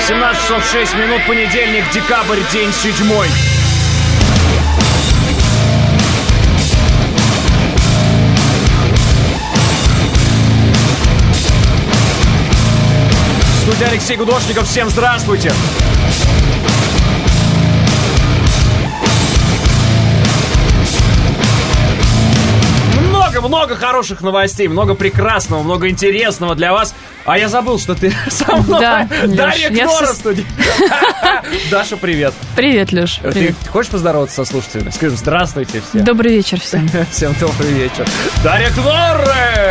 17 часов 6 минут, понедельник, декабрь, день 7. Студия Алексей Гудошников, всем здравствуйте! Много хороших новостей, много прекрасного, много интересного для вас. А я забыл, что ты со мной. Да, Дарья Кнора в студии. Даша, привет. Привет, Леш. Ты хочешь поздороваться со слушателями? Скажи здравствуйте всем. Добрый вечер всем. Всем добрый вечер. Дарья Кнора!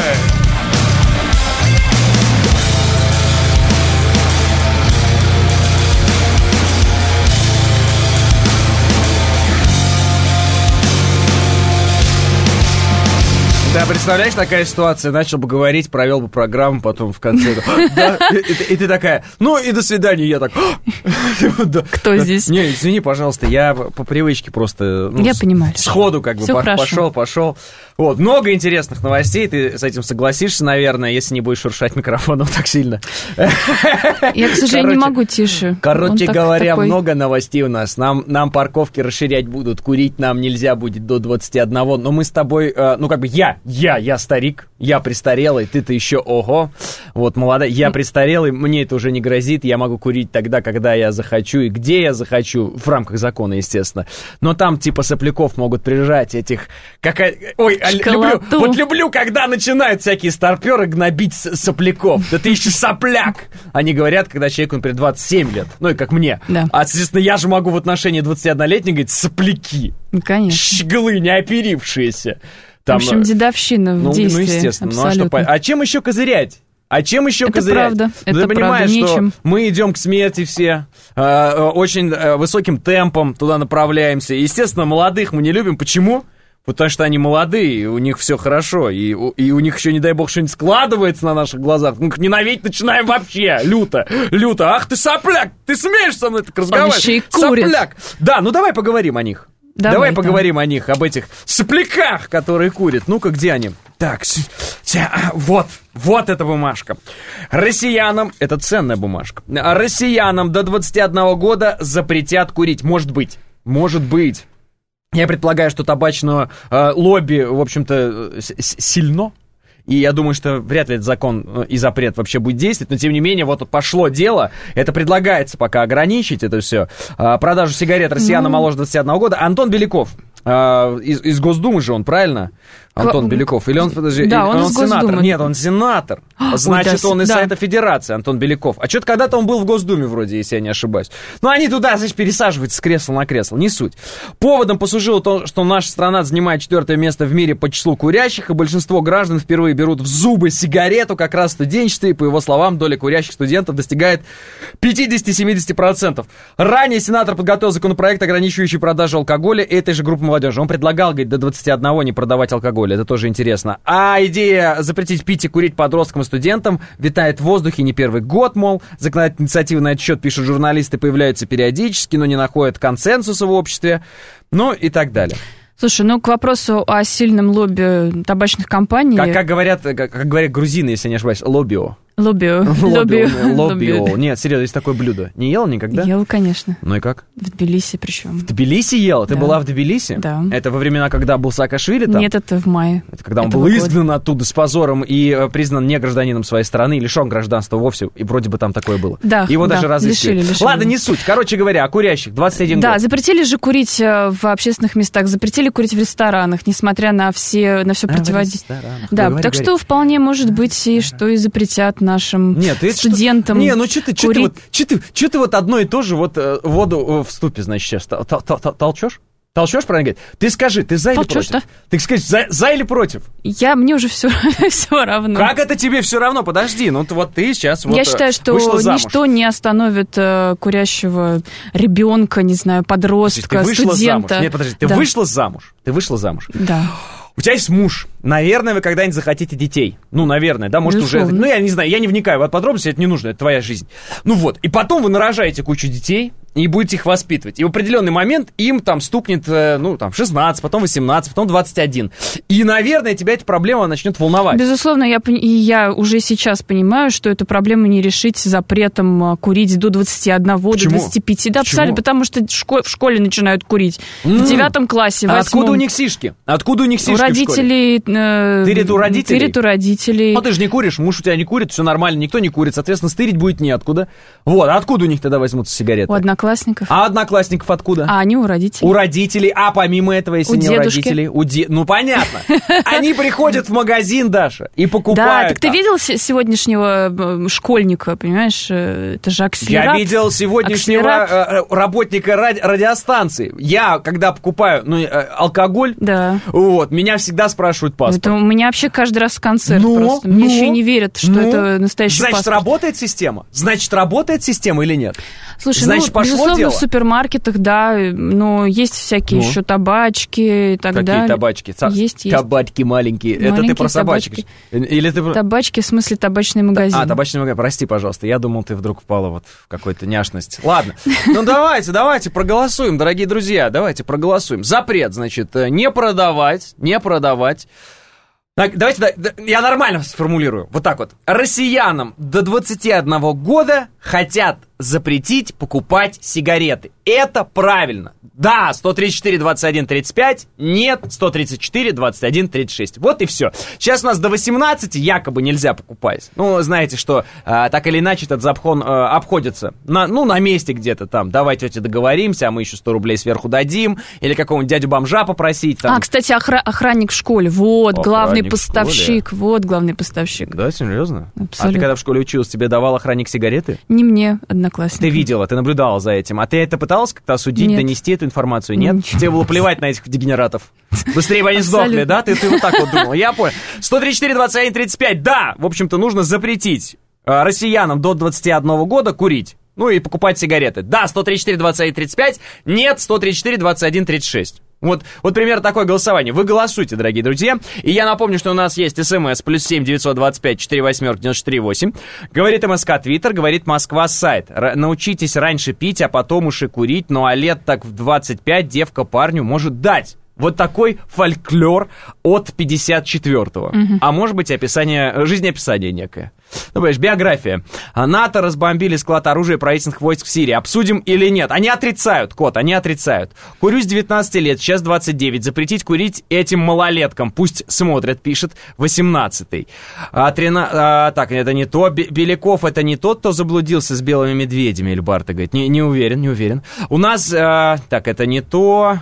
Да, представляешь, такая ситуация, начал бы говорить, провел бы программу, потом в конце, и ты такая, ну и до свидания, я так... Кто здесь? Не, извини, пожалуйста, я по привычке просто... Я понимаю. Сходу как бы пошел. Вот, много интересных новостей, ты с этим согласишься, наверное, если не будешь шуршать микрофоном так сильно. Я, к сожалению, не могу тише. Короче говоря, много новостей у нас. Нам парковки расширять будут, курить нам нельзя будет до 21, но мы с тобой, ну как бы я старик, я престарелый, ты-то еще ого, вот молодая, я престарелый, мне это уже не грозит, я могу курить тогда, когда я захочу и где я захочу, в рамках закона, естественно. Но там типа сопляков могут прижать этих, люблю, когда начинают всякие старперы гнобить сопляков. Да ты еще сопляк! Они говорят, когда человеку, например, 27 лет, ну и как мне. Да. А, соответственно, я же могу в отношении 21-летних говорить сопляки. Конечно. Щеглы, не оперившиеся. Там, в общем, дедовщина в действии. Ну, естественно. Абсолютно. А чем еще козырять? Это правда, ты понимаешь, что мы идем к смерти все, очень высоким темпом туда направляемся. Естественно, молодых мы не любим. Почему? Потому что они молодые, у них все хорошо, и у них еще, не дай бог, что-нибудь складывается на наших глазах. Ну, ненавидеть начинаем вообще, люто. Ах ты сопляк, ты смеешь со мной так разговаривать? Он еще и курит. Сопляк. Да, ну давай поговорим о них. Давай поговорим о них, об этих сопляках, которые курят. Ну-ка, где они? Так, вот эта бумажка. Россиянам, это ценная бумажка, россиянам до 21 года запретят курить. Может быть. Я предполагаю, что табачное лобби, в общем-то, сильно. И я думаю, что вряд ли этот закон и запрет вообще будет действовать. Но, тем не менее, вот пошло дело. Это предлагается пока ограничить это все. Продажу сигарет россиянам моложе 21 года. Антон Беляков. Из Госдумы же он, правильно? Антон Беляков. Или он, подожди, да, он сенатор? Нет, он сенатор. Значит, он из Совета Федерации, Антон Беляков. А что-то когда-то он был в Госдуме вроде, если я не ошибаюсь. Но они туда, значит, пересаживаются с кресла на кресло. Не суть. Поводом послужило то, что наша страна занимает 4-е место в мире по числу курящих, и большинство граждан впервые берут в зубы сигарету как раз в студенчестве, и, по его словам, доля курящих студентов достигает 50-70%. Ранее сенатор подготовил законопроект, ограничивающий продажу алкоголя этой же группы молодежи. Он предлагал, говорит, до 21 не продавать алкоголь. Это тоже интересно. А идея запретить пить и курить подросткам и студентам витает в воздухе не первый год, мол. Законодательные инициативы на этот счет, пишут журналисты, появляются периодически, но не находят консенсуса в обществе. Ну и так далее. Слушай, ну к вопросу о сильном лобби табачных компаний... Как говорят грузины, если не ошибаюсь, лоббио. Лоббио. Нет, серьезно, есть такое блюдо. Не ел никогда? Ел, конечно. Ну и как? В Тбилиси причем. В Тбилиси ел? Ты была в Тбилиси? Да. Это во времена, когда был Саакашвили там? Нет, это в мае. Это когда он был изгнан оттуда с позором и признан не гражданином своей страны, лишен гражданства вовсе, и вроде бы там такое было. Да. Его даже разрешили. Лишили. Ладно, не суть. Короче говоря, о курящих, 21 год. Да, запретили же курить в общественных местах, запретили курить в ресторанах, несмотря на все противодействие. Да, так что вполне может быть и что и запретят нашим студентам. Не, ну что ты вот одно и то же вот воду в ступе, значит, сейчас толчешь? Толчешь, правильно говорит? Ты скажи, ты за или против? Да? Ты скажи, за или против? Мне уже все равно. Как это тебе все равно? Подожди, ну вот ты сейчас Я считаю, что ничто не остановит курящего ребенка, не знаю, подростка, студента. Нет, подожди, ты вышла замуж? Ты вышла замуж? Да. У тебя есть муж. Наверное, вы когда-нибудь захотите детей. Ну, наверное, да, может, безусловно. уже... Ну, я не знаю, я не вникаю в подробности, это не нужно, это твоя жизнь. Ну вот, и потом вы нарожаете кучу детей, и будете их воспитывать. И в определенный момент им там стукнет, 16, потом 18, потом 21. И, наверное, тебя эта проблема начнет волновать. Безусловно, я уже сейчас понимаю, что эту проблему не решить запретом курить до 21, Почему? до 25. Да, абсолютно, потому что в школе начинают курить. В 9 классе, в 8. Откуда у них сишки? У родителей... Тырит у родителей? Тырит у родителей. Ну, ты же не куришь, муж у тебя не курит, все нормально, никто не курит, соответственно, стырить будет неоткуда. Вот, а откуда у них тогда возьмутся сигареты? У одноклассников. А одноклассников откуда? А они у родителей. У родителей, а помимо этого, если у не дедушки. у родителей... Ну, понятно. Они приходят в магазин, Даша, и покупают. Да, так ты видел сегодняшнего школьника, понимаешь? Это же акселерат. Я видел сегодняшнего работника радиостанции. Я, когда покупаю алкоголь, вот, меня всегда спрашивают паспорт. Это у меня вообще каждый раз концерт просто. Мне еще и не верят, что это настоящий паспорт. Значит, работает система? Значит, работает система или нет? Слушай, значит, безусловно, дело? В супермаркетах, да, но есть всякие еще табачки и так далее. Какие табачки? Есть. Табачки маленькие. Это ты про собачек? Или ты... Табачки, в смысле табачный магазин. Табачный магазин. Прости, пожалуйста. Я думал, ты вдруг впала вот в какую-то няшность. Ладно. Ну, давайте проголосуем, дорогие друзья. Давайте проголосуем. Запрет, значит, не продавать. Так, давайте, я нормально сформулирую. Вот так вот. Россиянам до 21 года хотят запретить покупать сигареты. Это правильно. Да, 134, 21, 35. Нет, 134, 21, 36. Вот и все. Сейчас у нас до 18 якобы нельзя покупать. Ну, знаете, что так или иначе этот закон обходится. На месте где-то там. Давай, тетя, договоримся, а мы еще 100 рублей сверху дадим. Или какого-нибудь дядю-бомжа попросить. Там. Кстати, охранник в школе. Вот, главный поставщик. Вот, главный поставщик. Да, серьезно? Абсолютно. А ты когда в школе училась, тебе давал охранник сигареты? Не мне, одноклассник. Ты видела, ты наблюдала за этим. А ты это пыталась как-то осудить, Нет. донести эту информацию? Нет? Тебе было плевать на этих дегенератов? Быстрее бы они сдохли, да? Ты вот так вот думал. Я понял. 134, 21, 35. Да, в общем-то, нужно запретить россиянам до 21 года курить. Ну и покупать сигареты. Да, 134, 21, 35. Нет, 134, 21, 36. Вот примерно такое голосование. Вы голосуйте, дорогие друзья. И я напомню, что у нас есть СМС +7 925 48 94 8. Говорит МСК Твиттер, говорит Москва сайт. Научитесь раньше пить, а потом уж и курить. Ну а лет так в 25 девка парню может дать. Вот такой фольклор от 54-го. А может быть, жизнеописание некое. Ну, понимаешь, биография. НАТО разбомбили склад оружия правительственных войск в Сирии. Обсудим или нет? Они отрицают, они отрицают. Курю с 19 лет, сейчас 29. Запретить курить этим малолеткам. Пусть смотрят, пишет 18-й. Так, это не то. Беляков это не тот, кто заблудился с белыми медведями, Эльбарта говорит. Не уверен. У нас, это не то.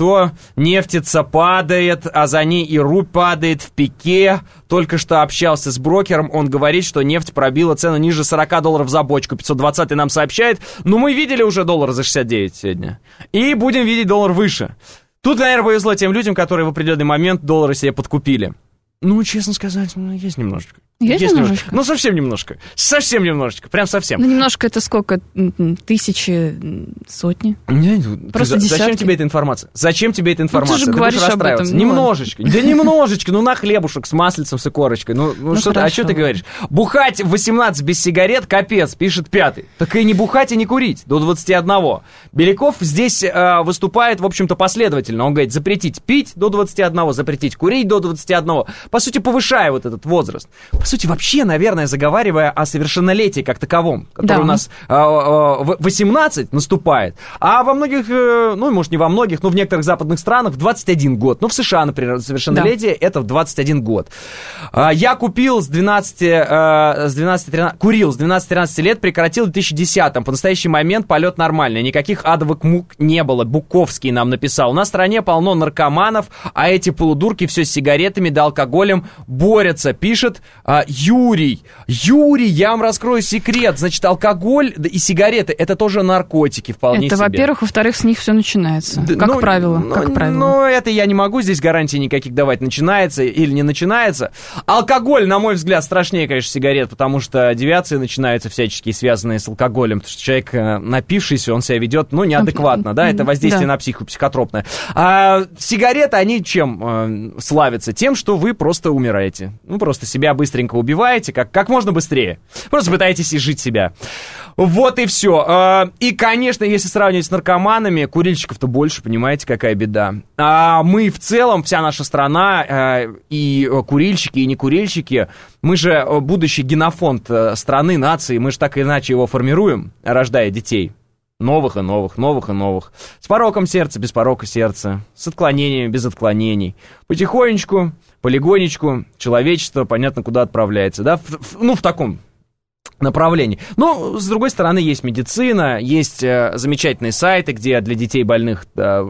Нефтица падает, а за ней и рубль падает в пике. Только что общался с брокером, он говорит, что нефть пробила цену ниже $40 за бочку. 520-й нам сообщает, мы видели уже доллар за 69 сегодня. И будем видеть доллар выше. Тут, наверное, повезло тем людям, которые в определенный момент доллары себе подкупили. Честно сказать, есть немножечко. Есть немножечко? Совсем немножко. Совсем немножечко, прям совсем. Немножко это сколько? Тысячи, сотни? Просто десятки. Зачем тебе эта информация? Ты же говоришь об этом. Немножечко. Да немножечко, на хлебушек с маслицем, с икорочкой. А что ты говоришь? Бухать в 18 без сигарет, капец, пишет 5-й. Так и не бухать, и не курить до 21. Беляков здесь выступает, в общем-то, последовательно. Он говорит, запретить пить до 21, запретить курить до 21. По сути, повышая вот этот возраст. По сути, вообще, наверное, заговаривая о совершеннолетии как таковом, который у нас 18 наступает, а во многих, может, не во многих, но в некоторых западных странах в 21 год. В США, например, совершеннолетие это в 21 год. Я курил с 12-13 лет, прекратил в 2010-м. По настоящий момент полет нормальный, никаких адовых мук не было. Буковский нам написал. У нас в стране полно наркоманов, а эти полудурки все с сигаретами да алкоголем борются, пишет Юрий, я вам раскрою секрет. Значит, алкоголь и сигареты — это тоже наркотики вполне себе. Это, во-первых. Во-вторых, с них все начинается. Как правило. Это я не могу здесь гарантий никаких давать, начинается или не начинается. Алкоголь, на мой взгляд, страшнее, конечно, сигарет, потому что девиации начинаются всяческие, связанные с алкоголем. Потому что человек, напившийся, он себя ведет, неадекватно, да, это воздействие на психику психотропное. А сигареты, они чем славятся? Тем, что вы просто умираете. Просто себя быстренько быстренько убиваете, как можно быстрее. Просто пытаетесь изжить себя. Вот и все. И, конечно, если сравнивать с наркоманами, курильщиков-то больше, понимаете, какая беда. А мы в целом, вся наша страна, и курильщики, и некурильщики, мы же будущий генофонд страны, нации, мы же так или иначе его формируем, рождая детей. Новых и новых, новых и новых. С пороком сердца, без порока сердца. С отклонениями, без отклонений. Потихонечку, полигонечку человечество, понятно, куда отправляется. Да? В таком направлении. Но, с другой стороны, есть медицина, есть замечательные сайты, где для детей больных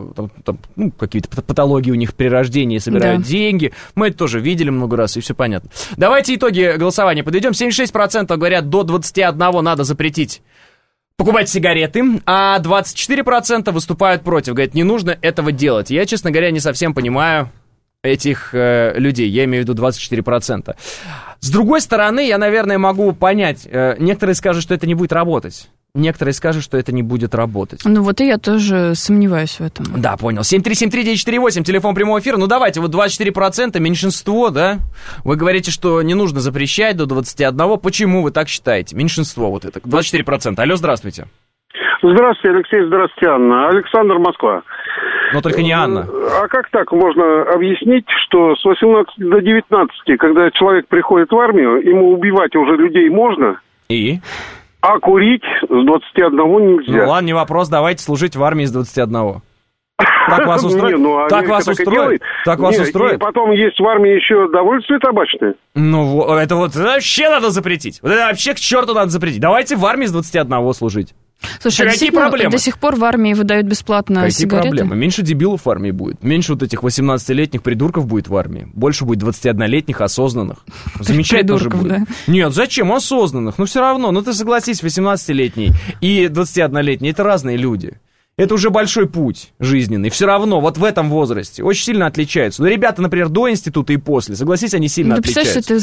какие-то патологии у них при рождении собирают деньги. Мы это тоже видели много раз, и все понятно. Давайте итоги голосования подведем. 76% говорят, до 21 надо запретить покупать сигареты, а 24% выступают против. Говорят, не нужно этого делать. Я, честно говоря, не совсем понимаю этих людей. Я имею в виду 24%. С другой стороны, я, наверное, могу понять. Некоторые скажут, что это не будет работать. Некоторые скажут, что это не будет работать. Ну вот и я тоже сомневаюсь в этом. Да, понял. 7373948, телефон прямого эфира. Ну давайте, вот 24%, меньшинство, да? Вы говорите, что не нужно запрещать до 21. Почему вы так считаете? Меньшинство вот это, 24%. Алло, здравствуйте. Здравствуйте, Алексей, здравствуйте, Анна. Александр, Москва. Но только не Анна. А как так можно объяснить, что с 18 до 19, когда человек приходит в армию, ему убивать уже людей можно? И? А курить с 21 нельзя. Ну ладно, не вопрос, давайте служить в армии с 21. Так вас устроит? Так вас устроит? Так вас устроит? И потом есть в армии еще довольствие табачное. Ну, это вот вообще надо запретить. Вот это вообще к черту надо запретить. Давайте в армии с 21 служить. Слушай, какие проблемы? До сих пор в армии выдают бесплатно сигареты? Какие проблемы? Меньше дебилов в армии будет. Меньше вот этих 18-летних придурков будет в армии. Больше будет 21-летних осознанных. Замечательно же будет. Да? Нет, зачем? Осознанных. Ну, все равно. Ну, ты согласись, 18-летний и 21-летний — это разные люди. Это уже большой путь жизненный. Все равно, вот в этом возрасте очень сильно отличаются. Но ребята, например, до института и после, согласись, они сильно отличаются. Ты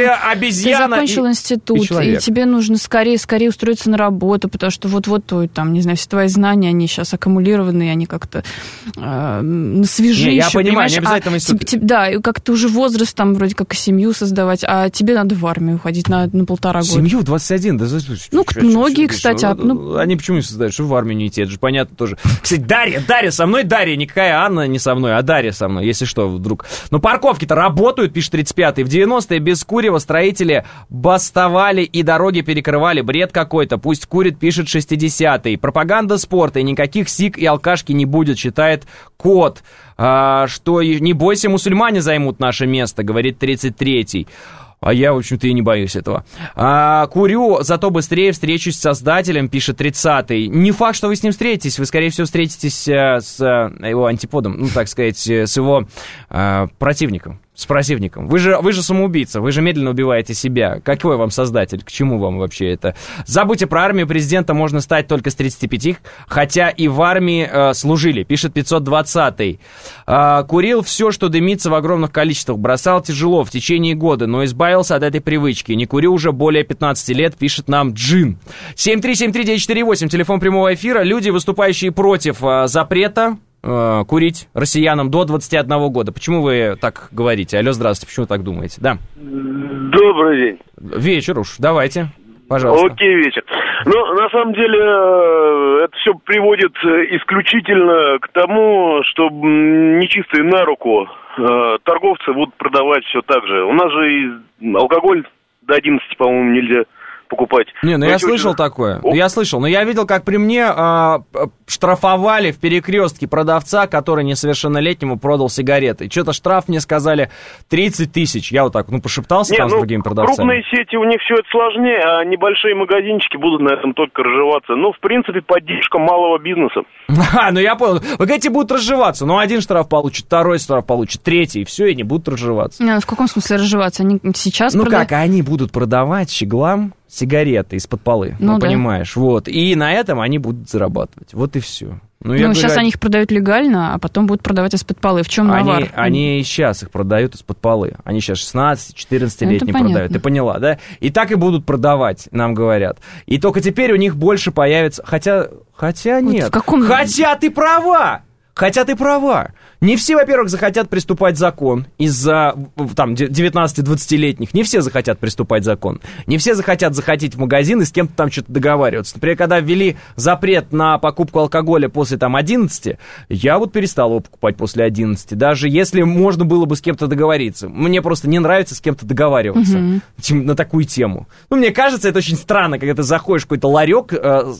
закончил институт, и тебе нужно скорее устроиться на работу, потому что там, не знаю, все твои знания, они сейчас аккумулированы, они как-то свежие. Я понимаю, не обязательно институт. Да, и как-то уже возраст, там, вроде как и семью создавать, а тебе надо в армию уходить на 1,5 года. Семью в 21? Да, многие, кстати. Они почему не создают? Что в армию не идти? Это же понятно. Тоже. Кстати, Дарья со мной, никакая Анна не со мной, а Дарья со мной, если что, вдруг. Но парковки-то работают, пишет 35-й. В 90-е без курева строители бастовали и дороги перекрывали. Бред какой-то, пусть курит, пишет 60-й. Пропаганда спорта, и никаких сик и алкашки не будет, считает Кот. Что не бойся, мусульмане займут наше место, говорит 33-й. А я, в общем-то, и не боюсь этого. Курю, зато быстрее встречусь с создателем, пишет 30-й. Не факт, что вы с ним встретитесь. Вы, скорее всего, встретитесь с его антиподом, ну, так сказать, с его противником. С противником. Вы же самоубийца, вы же медленно убиваете себя. Какой вам создатель? К чему вам вообще это? Забудьте про армию, президента можно стать только с 35, хотя и в армии служили, пишет 520-й. Курил все, что дымится в огромных количествах, бросал тяжело в течение года, но избавился от этой привычки. Не курю уже более 15 лет, пишет нам Джин. 7373948, телефон прямого эфира. Люди, выступающие против запрета курить россиянам до 21 года. Почему вы так говорите? Алло, здравствуйте, почему вы так думаете? Да. Добрый день. Вечер уж, давайте, пожалуйста. Окей, вечер. Ну, на самом деле, это все приводит исключительно к тому, что нечистые на руку торговцы будут продавать все так же. У нас же и алкоголь до 11, по-моему, нельзя покупать. Не, ну я слышал такое. Я слышал, но я видел, как при мне штрафовали в перекрестке продавца, который несовершеннолетнему продал сигареты. Что-то штраф мне сказали 30 тысяч. Я вот так, пошептался там с другими продавцами. Крупные сети, у них все это сложнее, а небольшие магазинчики будут на этом только разживаться. Ну, в принципе, поддержка малого бизнеса. Ну я понял. Вы эти будут разживаться. Ну, один штраф получит, второй штраф получит, третий, и все, и не будут разживаться. В каком смысле разживаться? Они сейчас как, они будут продавать щеглам сигареты из-под полы, понимаешь, вот, и на этом они будут зарабатывать, вот и все. Сейчас они их продают легально, а потом будут продавать из-под полы. В чем навар? Они и сейчас их продают из-под полы. Они сейчас 16-14-летние продают. Ты поняла, да? И так и будут продавать, нам говорят. И только теперь у них больше появится... Хотя нет. Вот в каком... Хотя ты права! Не все, во-первых, захотят приступать закон из-за, там, 19-20-летних. Не все захотят приступать закон. Не все захотят заходить в магазин и с кем-то там что-то договариваться. Например, когда ввели запрет на покупку алкоголя после, там, 11, я вот перестал его покупать после 11. Даже если можно было бы с кем-то договориться. Мне просто не нравится с кем-то договариваться на такую тему. Ну, мне кажется, это очень странно, когда ты заходишь в какой-то ларек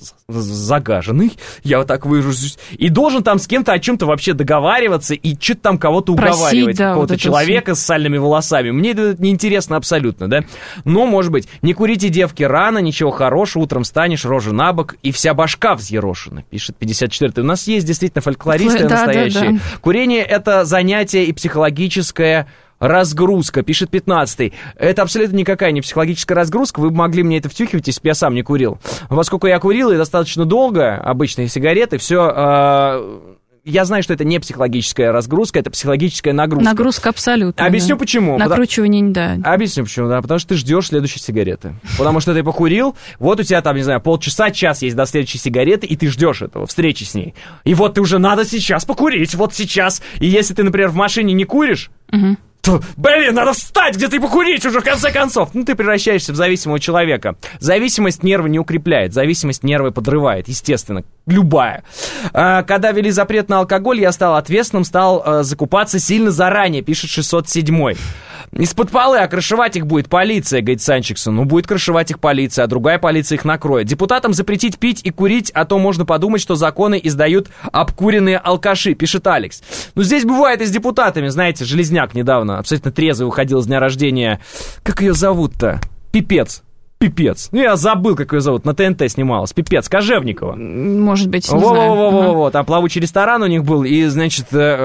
загаженный, я вот так выражусь, и должен там с кем-то о чем-то вообще договариваться и что-то там кого-то уговаривать, да, какого-то вот человека с сальными волосами. Мне это неинтересно абсолютно, да? Но, может быть, не курите, девки, рано, ничего хорошего, утром встанешь, рожа на бок, и вся башка взъерошена, пишет 54-й. У нас есть действительно фольклористы настоящие. Да. Курение — это занятие и психологическое разгрузка, пишет 15-й. Это абсолютно никакая не психологическая разгрузка. Вы бы могли мне это втюхивать, если бы я сам не курил. Поскольку я курил и достаточно долго, обычные сигареты, все... Я знаю, что это не психологическая разгрузка, это психологическая нагрузка. Нагрузка абсолютно. Объясню, да. Почему. Накручивание, да. Объясню, почему, да. Потому что ты ждешь следующей сигареты. Потому что ты покурил, вот у тебя там, не знаю, полчаса, час есть до следующей сигареты, и ты ждешь этого, встречи с ней. И вот ты уже надо сейчас покурить, вот сейчас. И если ты, например, в машине не куришь, то, блин, надо встать где-то и покурить уже, в конце концов. Ну, ты превращаешься в зависимого человека. Зависимость нервы не укрепляет, зависимость нервы подрывает, естественно, любая. Когда ввели запрет на алкоголь, я стал ответственным, стал закупаться сильно заранее, пишет 607-й. Из-под полы, а крышевать их будет полиция, говорит Санчиксон. Ну, будет крышевать их полиция, а другая полиция их накроет. Депутатам запретить пить и курить, а то можно подумать, что законы издают обкуренные алкаши, пишет Алекс. Ну, здесь бывает и с депутатами, знаете, Железняк недавно абсолютно трезвый уходил с дня рождения. Как ее зовут-то? Пипец. Ну, я забыл, как ее зовут, на ТНТ снималась. Пипец, Кожевникова. Может быть, не знаю. Во-во-во-во-во, там плавучий ресторан у них был, и, значит,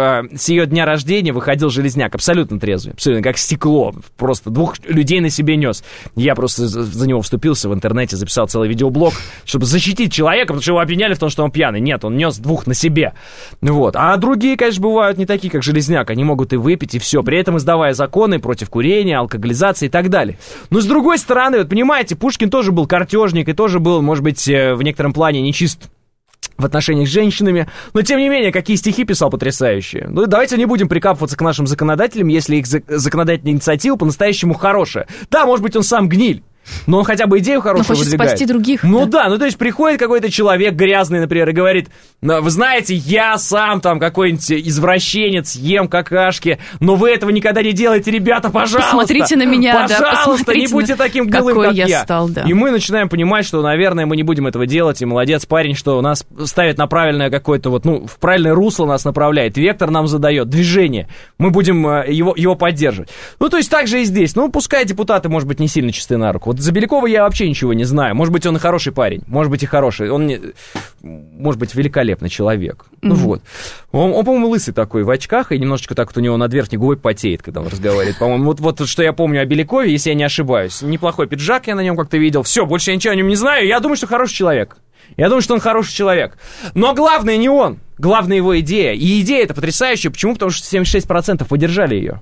с ее дня рождения выходил Железняк, абсолютно трезвый, абсолютно как стекло, просто двух людей на себе нес. Я просто за него вступился в интернете, записал целый видеоблог, чтобы защитить человека, потому что его обвиняли в том, что он пьяный. Нет, он нес двух на себе. Вот. А другие, конечно, бывают не такие, как Железняк, они могут и выпить, и все, при этом издавая законы против курения, алкоголизации и так далее. Но, с другой стороны, вот понимаете, Пушкин тоже был картежник и тоже был, может быть, в некотором плане нечист в отношениях с женщинами, но, тем не менее, какие стихи писал потрясающие. Ну, давайте не будем прикапываться к нашим законодателям, если их законодательная инициатива по-настоящему хорошая. Да, может быть, он сам гниль, но он хотя бы идею хорошую выдвигает. Хочет спасти других. Ну да, ну то есть приходит какой-то человек грязный, например, и говорит: вы знаете, я сам там какой-нибудь извращенец, ем какашки, но вы этого никогда не делаете, ребята, пожалуйста. Посмотрите на меня, пожалуйста, не будьте таким гылым, как я. Стал, да. И мы начинаем понимать, что, наверное, мы не будем этого делать, и молодец парень, что нас ставит на правильное какое-то вот, ну, в правильное русло нас направляет, вектор нам задает, движение. Мы будем его поддерживать. Ну, то есть так же и здесь. Ну, пускай депутаты, может быть, не сильно чисты на руку. Вот за Белякова я вообще ничего не знаю. Может быть, он и хороший парень. Может быть, и хороший. Он, может быть, великолепный человек. Ну вот. Он, по-моему, лысый такой, в очках, и немножечко так вот у него над верхней губой потеет, когда он разговаривает. По-моему, вот что я помню о Белякове, если я не ошибаюсь. Неплохой пиджак я на нем как-то видел. Все, больше я ничего о нем не знаю. Я думаю, что хороший человек. Я думаю, что он хороший человек. Но главное не он. Главное его идея. И идея эта потрясающая. Почему? Потому что 76% поддержали ее.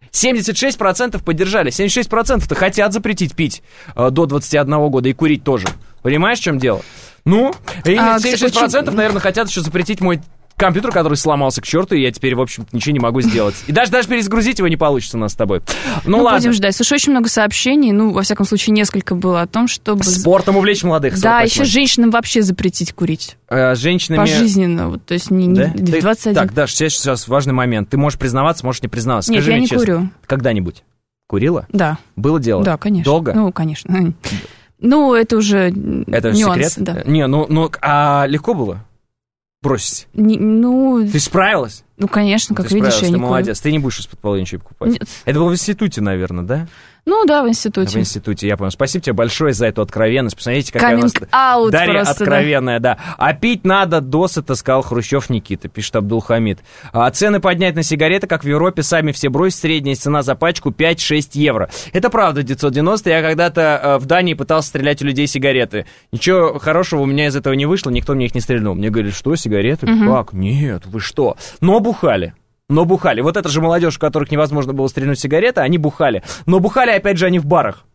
76% поддержали. 76%-то хотят запретить пить до 21 года и курить тоже. Понимаешь, в чем дело? Ну, и 76%, наверное, хотят еще запретить мой компьютер, который сломался к черту, и я теперь, в общем-то, ничего не могу сделать. И даже перезагрузить его не получится у нас с тобой. Ну ладно. Будем ждать. Слушай, очень много сообщений, ну, во всяком случае, несколько было о том, чтобы... Спортом увлечь молодых. Да, еще женщинам вообще запретить курить. Женщинами... Пожизненно, вот, то есть не да? 21. Так, Даш, сейчас важный момент. Ты можешь признаваться, можешь не признаваться. Нет, скажи я мне не честно. Курю. Когда-нибудь? Курила? Да. Было дело? Да, конечно. Долго? Ну, конечно. Ну, это уже это нюанс. Секрет? Да. Не, ну, а легко было бросить? Ну... Ты справилась? Ну, конечно, как видишь, я не курю. Ты молодец. Ты не будешь из-под полы ничего покупать? Нет. Это было в институте, наверное, да? Ну да, в институте. В институте, я понял. Спасибо тебе большое за эту откровенность. Посмотрите, какая у нас Дарья просто, откровенная, да. А пить надо досыта, сказал Хрущев Никита, пишет Абдулхамид. А цены поднять на сигареты, как в Европе, сами все бросят. Средняя цена за пачку 5-6 евро. Это правда, 990. Я когда-то в Дании пытался стрелять у людей сигареты. Ничего хорошего у меня из этого не вышло, никто мне их не стрельнул. Мне говорили, что, сигареты? Как? Нет, вы что? Но бухали. Вот это же молодежь, у которых невозможно было стрельнуть сигареты, они бухали. Но бухали, опять же, они в барах.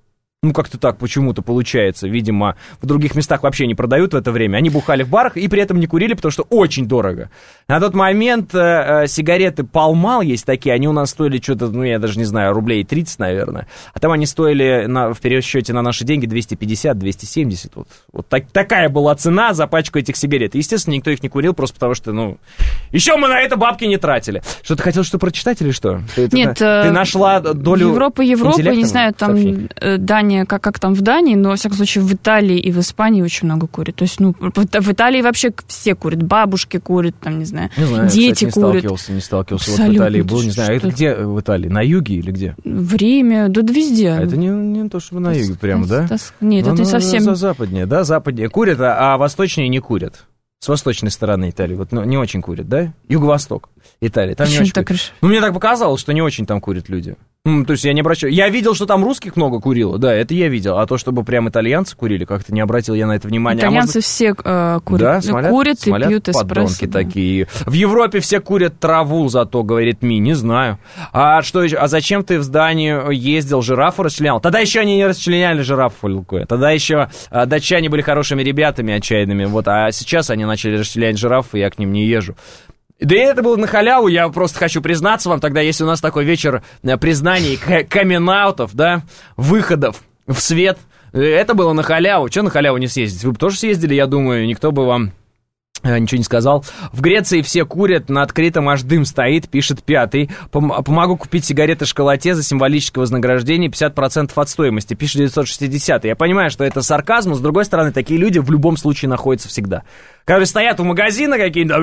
Ну, как-то так почему-то получается. Видимо, в других местах вообще не продают в это время. Они бухали в барах и при этом не курили, потому что очень дорого. На тот момент сигареты Пал-Мал есть такие, они у нас стоили что-то, ну, я даже не знаю, рублей 30, наверное. А там они стоили в пересчете на наши деньги 250-270. Вот такая была цена за пачку этих сигарет. Естественно, никто их не курил, просто потому что, ну, еще мы на это бабки не тратили. Что, ты хотел что прочитать или что? Нет, ты нашла долю Европа, не знаю, там Дания, как там в Дании, но, во всяком случае, в Италии и в Испании очень много курят. То есть, ну, в Италии вообще все курят. Бабушки курят, там, не знаю, дети курят. Не сталкивался. Вот в Италии был, не знаю, это где в Италии? На юге или где? В Риме, да везде. А это не то, чтобы на юге прямо, да? Нет, это не совсем... Западнее, да? Западнее курят, а восточнее не курят. С восточной стороны Италии. Вот, ну, не очень курят, да? Юго-восток Италии. Там не очень курят. Ну, мне так показалось, что не очень там курят люди. То есть я не обращаю... Я видел, что там русских много курило, да, это я видел. А то, чтобы прям итальянцы курили, как-то не обратил я на это внимания. Итальянцы все курят. Да, курят и пьют эспрессо. Подонки такие. В Европе все курят траву, зато, говорит Ми, не знаю. А что еще? А зачем ты в здании ездил, жирафу расчленял? Тогда еще они не расчленяли жирафу, Лукоя. Тогда еще датчане были хорошими ребятами отчаянными. Вот, а сейчас они начали расчленять жирафы, я к ним не езжу. Да и это было на халяву, я просто хочу признаться вам, тогда, если у нас такой вечер признаний, камин-аутов, да, выходов в свет, это было на халяву. Что на халяву не съездить? Вы бы тоже съездили, я думаю, никто бы вам ничего не сказал. В Греции все курят, на открытом аж дым стоит, пишет Пятый. Помогу купить сигареты школоте за символическое вознаграждение 50% от стоимости, пишет 960. Я понимаю, что это сарказм, но с другой стороны, такие люди в любом случае находятся всегда. Которые стоят у магазина какие-то,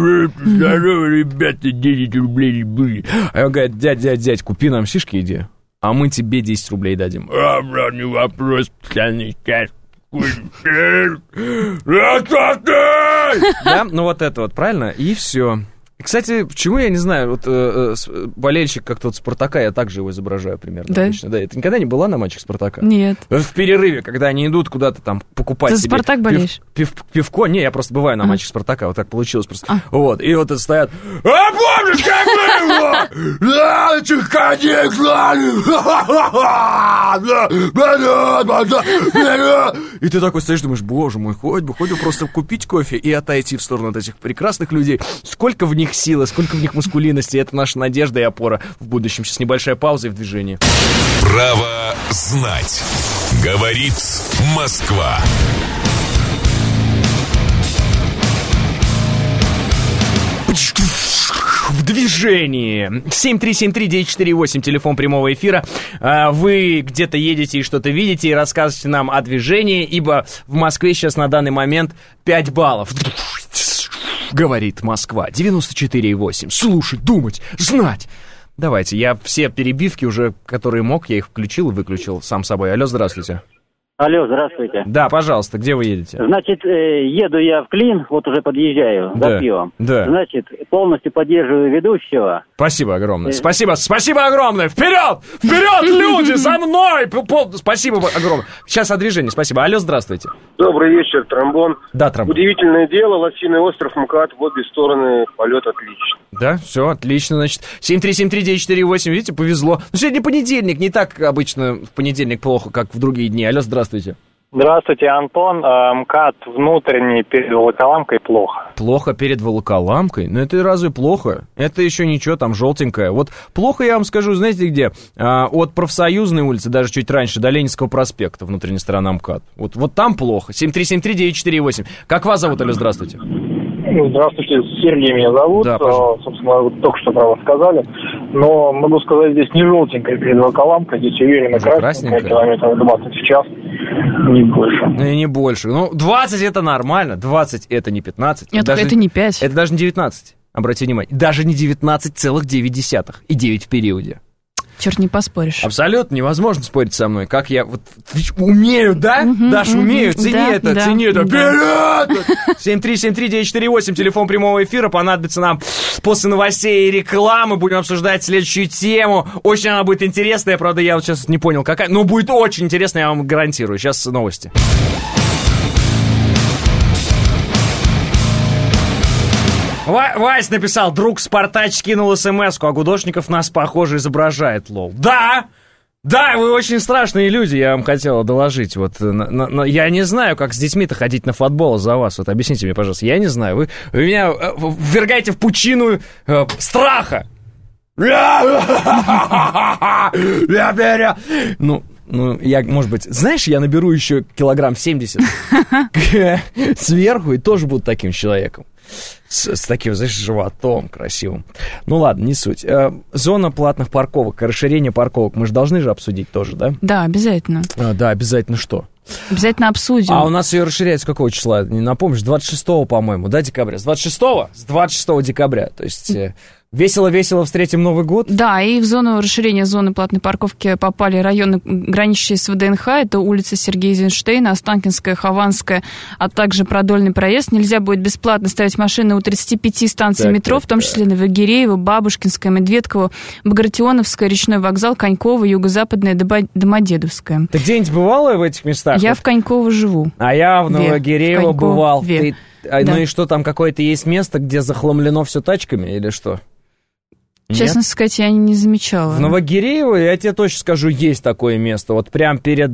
ребята, 10 рублей были. А он говорит, дядь, купи нам шишки, иди, а мы тебе 10 рублей дадим. Не вопрос, пацаны, сейчас. Да, ну вот это вот, правильно? И все. Кстати, почему, я не знаю, вот болельщик как-то вот Спартака, я также его изображаю примерно. Да? Обычно. Да, это никогда не была на матчах Спартака? Нет. В перерыве, когда они идут куда-то там покупать Ты себе Спартак болеешь? пивко. Не, я просто бываю на матчах Спартака, вот так получилось просто. Вот, и вот это стоят. А помнишь, как мы его? Чехани клали! И ты такой стоишь, думаешь, боже мой, хоть бы просто купить кофе и отойти в сторону от этих прекрасных людей. Сколько в них силы, сколько в них мускулинности. Это наша надежда и опора в будущем. Сейчас небольшая пауза и в движении. Право знать. Говорит Москва. В движении. 7373948, телефон прямого эфира. Вы где-то едете и что-то видите, и рассказывайте нам о движении, ибо в Москве сейчас на данный момент 5 баллов. Говорит Москва. 94,8. Слушать, думать, знать. Давайте, я все перебивки уже, которые мог, я их включил и выключил сам собой. Алло, здравствуйте. Алло, здравствуйте. Да, пожалуйста, где вы едете? Значит, еду я в Клин, вот уже подъезжаю за пивом. Да. Значит, полностью поддерживаю ведущего. Спасибо огромное. Спасибо огромное. Вперед! Вперед, люди, за мной! Спасибо огромное. Сейчас о движении, спасибо. Алло, здравствуйте. Добрый вечер, Тромбон. Да, Тромбон. Удивительное дело, Лосиный остров, МКАД, в обе стороны, полет отлично. Да, все, отлично, значит. 7373948, видите, повезло. Но сегодня понедельник, не так обычно в понедельник плохо, как в другие дни. Алло, здравствуйте. Здравствуйте, Антон. МКАД внутренний перед Волоколамкой плохо. Плохо перед Волоколамкой? Ну это разве плохо? Это еще ничего, там желтенькое. Вот плохо, я вам скажу, знаете где? От Профсоюзной улицы, даже чуть раньше, до Ленинского проспекта, внутренняя сторона МКАД. Вот там плохо. 7373948. Как вас зовут, алло, здравствуйте? Здравствуйте, Сергей меня зовут. Да, собственно, вы только что про вас сказали. Но могу сказать, здесь не желтенькая перед Волоколамкой, здесь уверенно красненькая, километров 20 в час, не больше. Не больше. Ну, 20 это нормально, 20 это не 15. Нет, это не 5. Это даже не 19, обратите внимание. Даже не 19,9 и 9 в периоде. Черт, не поспоришь. Абсолютно невозможно спорить со мной. Как я вот умею, да? Даш, умею. Цени это. Вперед! 7373948, телефон прямого эфира. Понадобится нам после новостей и рекламы. Будем обсуждать следующую тему. Очень она будет интересная. Правда, я вот сейчас не понял, какая. Но будет очень интересная, я вам гарантирую. Сейчас новости. Вась написал, друг Спартач скинул смс-ку, а Гудошников нас, похоже, изображает, лол. Да! Да, вы очень страшные люди, я вам хотел доложить. Вот, я не знаю, как с детьми-то ходить на футбол за вас. Вот объясните мне, пожалуйста. Я не знаю. Вы меня ввергаете в пучину страха. Ну, я, может быть, знаешь, я наберу еще килограмм 70 сверху и тоже буду таким человеком. С таким, знаешь, животом красивым. Ну ладно, не суть. Зона платных парковок, расширение парковок мы же должны же обсудить тоже, да? Да, обязательно. Да, обязательно что? Обязательно обсудим. А у нас ее расширяется с какого числа? Не напомнишь? 26-го, по-моему, да, декабря? С 26-го? С 26 декабря. То есть весело-весело встретим Новый год. Да, и в зону расширения зоны платной парковки попали районы, граничащие с ВДНХ. Это улица Сергея Эйзенштейна, Останкинская, Хованская, а также Продольный проезд. Нельзя будет бесплатно ставить машины у 35 станций метро, в том числе Новогиреево, Бабушкинская, Медведково, Багратионовская, Речной вокзал, Коньково, Юго-Западная, Домодедовская. Ты где-нибудь бывала в этих местах? Я в Коньково живу. А я в Новогиреево бывал. Да. Ну и что, там какое-то есть место, где захламлено все тачками или что? Честно сказать, я не замечала. В Новогиреево, я тебе точно скажу, есть такое место. Вот прям перед,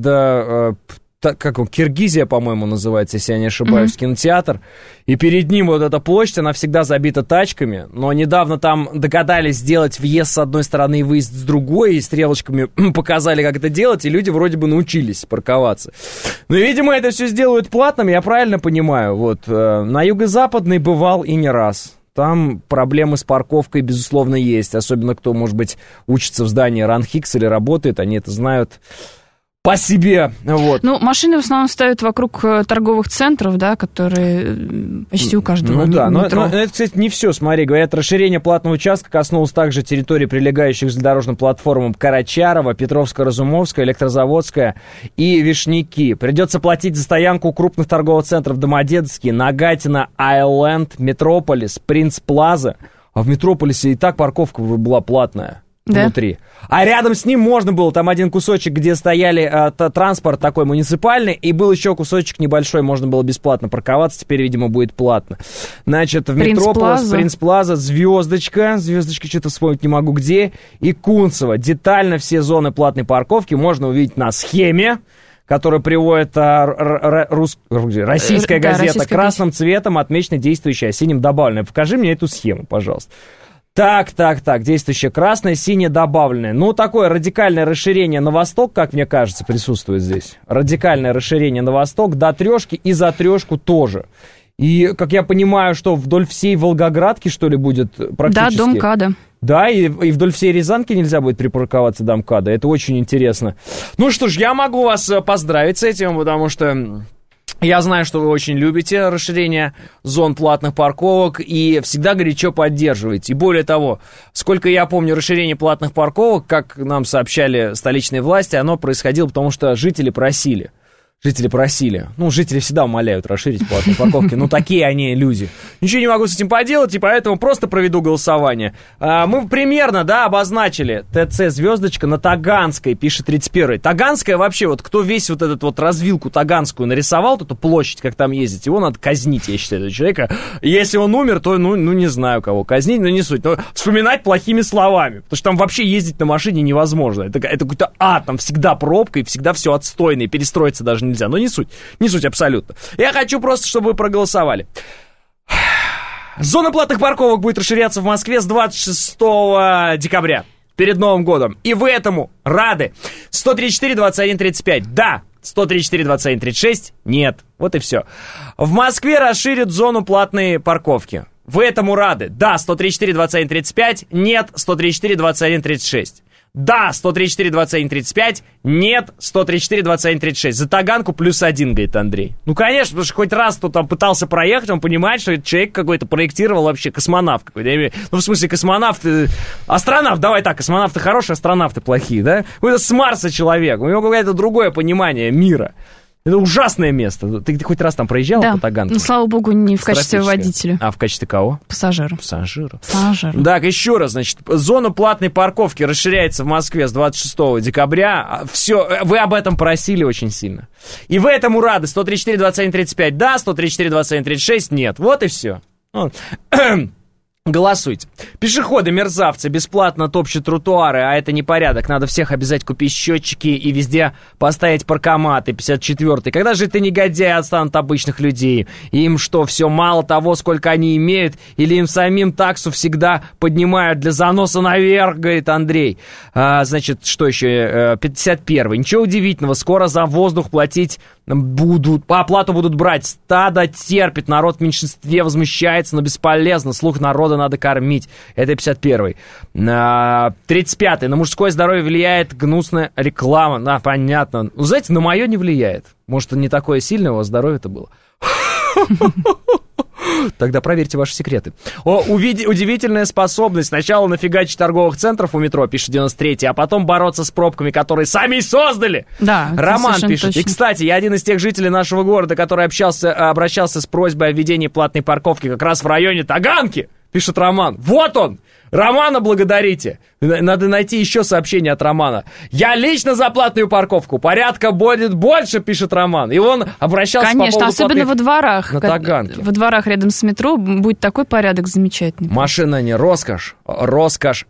как он, Киргизия, по-моему, называется, если я не ошибаюсь, кинотеатр. И перед ним вот эта площадь, она всегда забита тачками. Но недавно там догадались сделать въезд с одной стороны и выезд с другой. И стрелочками показали, как это делать. И люди вроде бы научились парковаться. Но, видимо, это все сделают платным, я правильно понимаю. Вот, на Юго-Западной бывал и не раз. Там проблемы с парковкой, безусловно, есть. Особенно, кто, может быть, учится в здании РАНХИКС или работает, они это знают по себе. Вот. Ну, машины в основном ставят вокруг торговых центров, да, которые почти у каждого. Ну да, но это, кстати, не все. Смотри, говорят, расширение платного участка коснулось также территории, прилегающих к железнодорожным платформам Карачарова, Петровско-Разумовская, Электрозаводская и Вишняки. Придется платить за стоянку у крупных торговых центров Домодедовский, Нагатино, Айленд, Метрополис, Принц Плаза. А в Метрополисе и так парковка была платная. Да? Внутри. А рядом с ним можно было, там один кусочек, где стояли транспорт такой муниципальный, и был еще кусочек небольшой, можно было бесплатно парковаться, теперь, видимо, будет платно. Значит, в Метрополис, Принц Плаза, Звездочка, что-то вспомнить не могу где, и Кунцево. Детально все зоны платной парковки можно увидеть на схеме, которую приводит российская газета красным цветом, отмечена действующая, а синим добавленная. Покажи мне эту схему, пожалуйста. Так, действующая красная, синяя добавленная. Ну, такое радикальное расширение на восток, как мне кажется, присутствует здесь. Радикальное расширение на восток, до трешки и за трешку тоже. И, как я понимаю, что вдоль всей Волгоградки, что ли, будет практически... Да, до МКАДа. Да, и вдоль всей Рязанки нельзя будет припарковаться до МКАДа. Это очень интересно. Ну что ж, я могу вас поздравить с этим, потому что... Я знаю, что вы очень любите расширение зон платных парковок и всегда горячо поддерживаете. И более того, сколько я помню, расширение платных парковок, как нам сообщали столичные власти, оно происходило, потому что жители просили. Ну, жители всегда умоляют расширить платные парковки. Ну, такие они люди. Ничего не могу с этим поделать, и поэтому просто проведу голосование. Мы примерно, да, обозначили ТЦ «Звездочка» на Таганской, пишет 31-й. Таганская вообще, вот кто весь вот этот вот развилку таганскую нарисовал, эту площадь, как там ездить, его надо казнить, я считаю, этого человека. Если он умер, то, ну не знаю, кого казнить, но не суть. Но вспоминать плохими словами, потому что там вообще ездить на машине невозможно. Это какой-то ад, там всегда пробка, и всегда все отстойно, и перестроиться даже нельзя. Но не суть абсолютно. Я хочу просто, чтобы вы проголосовали. Зона платных парковок будет расширяться в Москве с 26 декабря, перед Новым годом. И вы этому рады. 134-21-35. Да. 134-21-36. Нет. Вот и все. В Москве расширят зону платной парковки. Вы этому рады. Да. 134-21-35. Нет. 134-21-36. Да, 134-21-35, нет, 134-21-36. За Таганку +1, говорит Андрей. Ну, конечно, потому что хоть раз кто там пытался проехать, он понимает, что этот человек какой-то проектировал вообще, космонавт какой-то. Ну, в смысле, космонавт, астронавт, давай так, космонавты хорошие, астронавты плохие, да? Какой-то с Марса человек, у него какое-то другое понимание мира. Это ужасное место. Ты хоть раз там проезжала по Таганке? Ну, слава богу, не в качестве водителя. А в качестве кого? Пассажира. Пассажира. Так, еще раз, значит, зона платной парковки расширяется в Москве с 26 декабря. Все, вы об этом просили очень сильно. И вы этому рады. 134-21-35 да, 134-21-36 нет. Вот и все. Голосуйте. Пешеходы, мерзавцы, бесплатно топчут тротуары, а это непорядок. Надо всех обязать купить счетчики и везде поставить паркоматы. 54-й. Когда же это негодяи отстанут обычных людей? Им что, все мало того, сколько они имеют? Или им самим таксу всегда поднимают для заноса наверх, говорит Андрей. Значит, что еще? 51-й. Ничего удивительного, скоро за воздух платить будут, по оплату будут брать. Стадо терпит, народ в меньшинстве возмущается, но бесполезно. Слух народа надо кормить. Это 51-й. 35-й. На мужское здоровье влияет гнусная реклама. Да, понятно. Ну, знаете, на мое не влияет. Может, не такое сильное у вас здоровье-то было. Тогда проверьте ваши секреты. Удивительная способность сначала нафигачить торговых центров у метро, пишет 93-й, а потом бороться с пробками, которые сами создали. Да, Роман пишет. Точно. И, кстати, я один из тех жителей нашего города, который обращался с просьбой о введении платной парковки как раз в районе Таганки, пишет Роман. Вот он! Романа благодарите. Надо найти еще сообщение от Романа. Я лично за платную парковку. Порядка будет больше, пишет Роман. И он обращался по поводу особенно во дворах. На Таганке. Во дворах рядом с метро будет такой порядок замечательный. Машина не роскошь. Роскошь.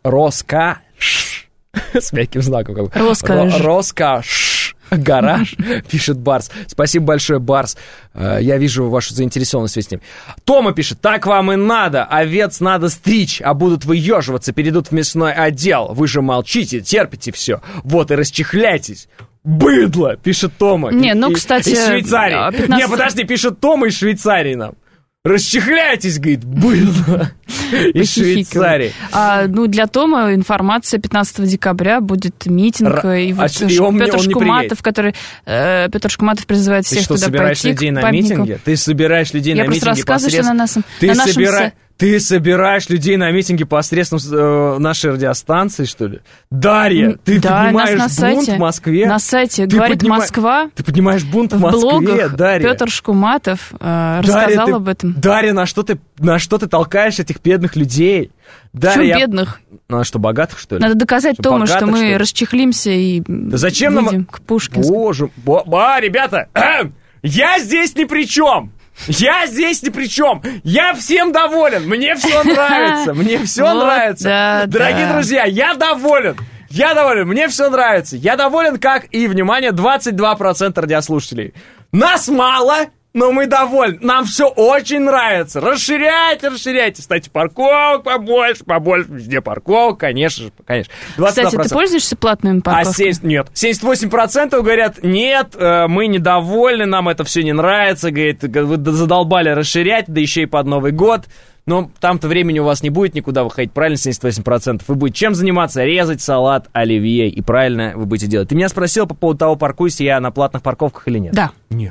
С мягким знаком. Роскошь. Гараж, пишет Барс. Спасибо большое, Барс. Я вижу вашу заинтересованность с ним. Тома пишет, так вам и надо. Овец надо стричь, а будут выеживаться, перейдут в мясной отдел. Вы же молчите, терпите все. Вот и расчехляйтесь. Быдло, пишет Тома. Кстати... Из Швейцарии. 15... подожди, пишет Тома из Швейцарии нам. Расчехляйтесь, говорит, было из Швейцарии. Для Тома информация: 15 декабря будет митинг, и вот Петр Шкуматов, который Петр Шкуматов призывает всех туда пойти. Ты собираешь людей на митинге? Я просто рассказываю, что на нашем... Ты собираешь людей на митинге посредством нашей радиостанции, что ли? Дарья, ты поднимаешь бунт в Москве? На сайте «Говорит Москва». Ты поднимаешь бунт в Москве, блогах Дарья. Петр Шкуматов рассказал об этом. Дарья, на что ты толкаешь этих бедных людей? Почему бедных? Что, богатых, что ли? Надо доказать Тому, что мы расчехлимся и выйдем к Пушкинскому. Боже, ребята, я здесь ни при чем! Я здесь ни при чем. Я всем доволен. Мне все нравится. Мне все нравится. Дорогие друзья, я доволен. Мне все нравится. Я доволен, как и, внимание, 22% радиослушателей. Нас мало, но мы довольны. Нам все очень нравится. Расширяйте. Ставьте парковок побольше. Везде парковок, конечно. 22%. Кстати, ты пользуешься платными парковками? Нет. 78% говорят, нет, мы недовольны, нам это все не нравится. Говорит, вы задолбали расширять, да еще и под Новый год. Но там-то времени у вас не будет никуда выходить. Правильно, 78%. Вы будете чем заниматься? Резать салат оливье. И правильно вы будете делать. Ты меня спросил по поводу того, паркуюсь я на платных парковках или нет? Да. Нет.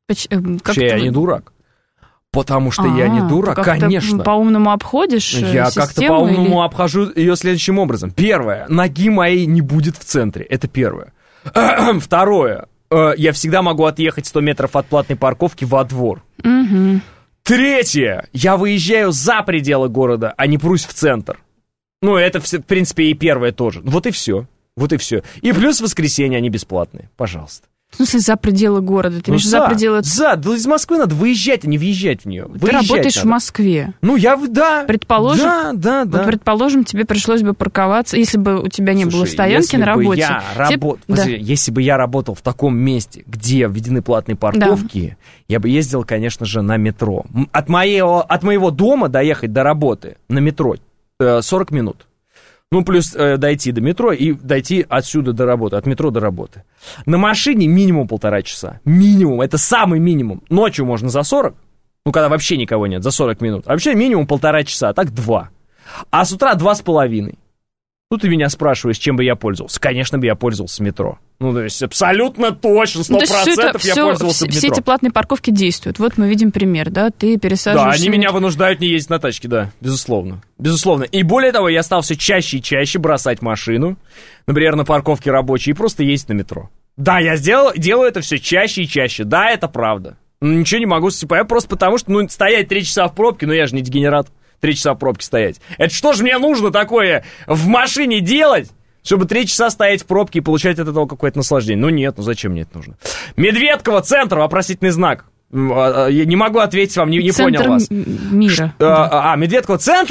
Я не дурак. Потому что я не дурак, конечно. Ты по-умному обходишь Я как-то по-умному обхожу ее следующим образом. Первое, ноги моей не будет в центре. Это первое. Второе, я всегда могу отъехать 100 метров от платной парковки во двор. Угу. Третье, я выезжаю за пределы города, а не прусь в центр. Это, в принципе, и первое тоже. Вот и все. И плюс в воскресенье они бесплатные. Пожалуйста. В смысле, за пределы города? Ты имеешь за пределы... Из Москвы надо выезжать, а не въезжать в нее. Ты работаешь в Москве. Предположим, предположим, тебе пришлось бы парковаться, если бы у тебя не было стоянки на работе. Если бы я работал в таком месте, где введены платные парковки, я бы ездил, конечно же, на метро. От моего дома доехать до работы на метро 40 минут. Плюс дойти до метро и дойти отсюда до работы, от метро до работы. На машине минимум 1,5 часа. Минимум, это самый минимум. Ночью можно за 40, когда вообще никого нет, за 40 минут. А вообще минимум 1,5 часа, а так 2. А с утра 2,5. Ты меня спрашиваешь, чем бы я пользовался. Конечно бы я пользовался метро. То есть абсолютно точно, 100% я пользовался метро. Все эти платные парковки действуют. Вот мы видим пример, ты пересаживаешься... Да, они меня вынуждают не ездить на тачке, да, безусловно. И более того, я стал все чаще и чаще бросать машину, например, на парковке рабочей, и просто ездить на метро. Да, я делаю это все чаще и чаще, да, это правда. Ничего не могу я просто потому, что стоять 3 часа в пробке, я же не дегенерат. 3 часа в пробке стоять. Это что же мне нужно такое в машине делать, чтобы 3 часа стоять в пробке и получать от этого какое-то наслаждение? Нет, зачем мне это нужно? Медведково, центр, вопросительный знак. Я не могу ответить вам, не понял вас. Центр мира. Медведково, центр?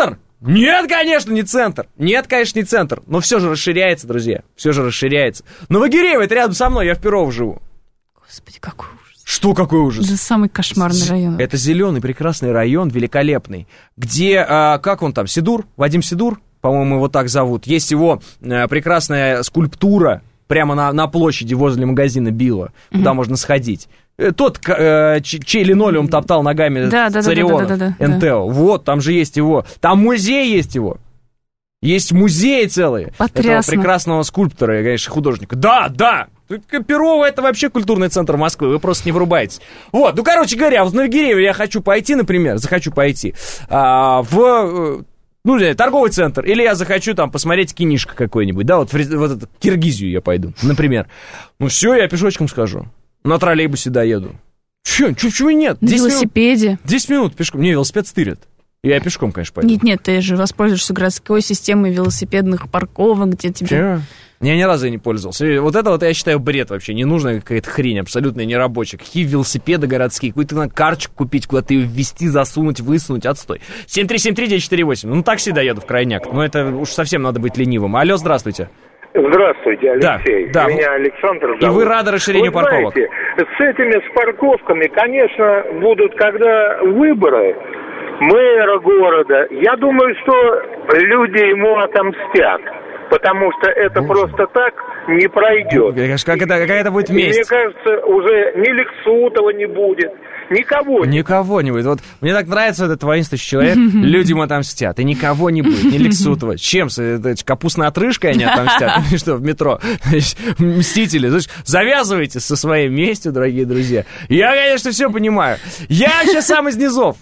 Нет, конечно, не центр. Нет, конечно, не центр. Но все же расширяется, друзья. Все же расширяется. Новогиреево, это рядом со мной, я в Перово живу. Господи, какой ужас. Что какой ужас? Это самый кошмарный район. Это зеленый прекрасный район, великолепный. Где, как он там, Сидур? Вадим Сидур, по-моему, его так зовут. Есть его прекрасная скульптура прямо на площади возле магазина Билла, куда можно сходить. Тот, чей линолеум топтал ногами Цариона, НТО. Вот, там же есть его. Там музей есть его. Есть музей целый. Потрясно. Этого прекрасного скульптора, конечно, художника. Да. Перово — это вообще культурный центр Москвы, вы просто не врубаетесь. Вот, ну, короче говоря, в Новогиреево я хочу пойти, например, в торговый центр, или я захочу там посмотреть кинишко какое-нибудь, да, вот это, Киргизию я пойду, например. Ну все, я пешочком схожу, на троллейбусе доеду. Чего нет? На велосипеде. 10 минут пешком, мне велосипед стырят. Я пешком, конечно, пойду. Нет, ты же воспользуешься городской системой велосипедных парковок, где тебе... Чего? Я ни разу и не пользовался. Вот это вот, я считаю, бред вообще. Ненужная какая-то хрень, абсолютно нерабочая. Какие велосипеды городские? Какую-то надо карточку купить, куда-то ее ввести, засунуть, высунуть, отстой. 7373948. Ну, такси доеду в крайняк. Но это уж совсем надо быть ленивым. Алло, здравствуйте. Здравствуйте, Алексей. Да. Меня Александр зовут. И вы рады расширению парковок? Знаете, с парковками, конечно, будут, когда выборы мэра города, я думаю, что люди ему отомстят, потому что это просто так не пройдет. Какая-то будет месть. Мне кажется, уже ни Лексутова не будет, никого не будет. Вот мне так нравится этот воинствующий человек, люди ему отомстят, и никого не будет, ни Лексутова. Чем? Капустной отрыжкой они отомстят? Что, в метро? Мстители. Завязывайте со своей местью, дорогие друзья. Я, конечно, все понимаю. Я вообще сам из низов.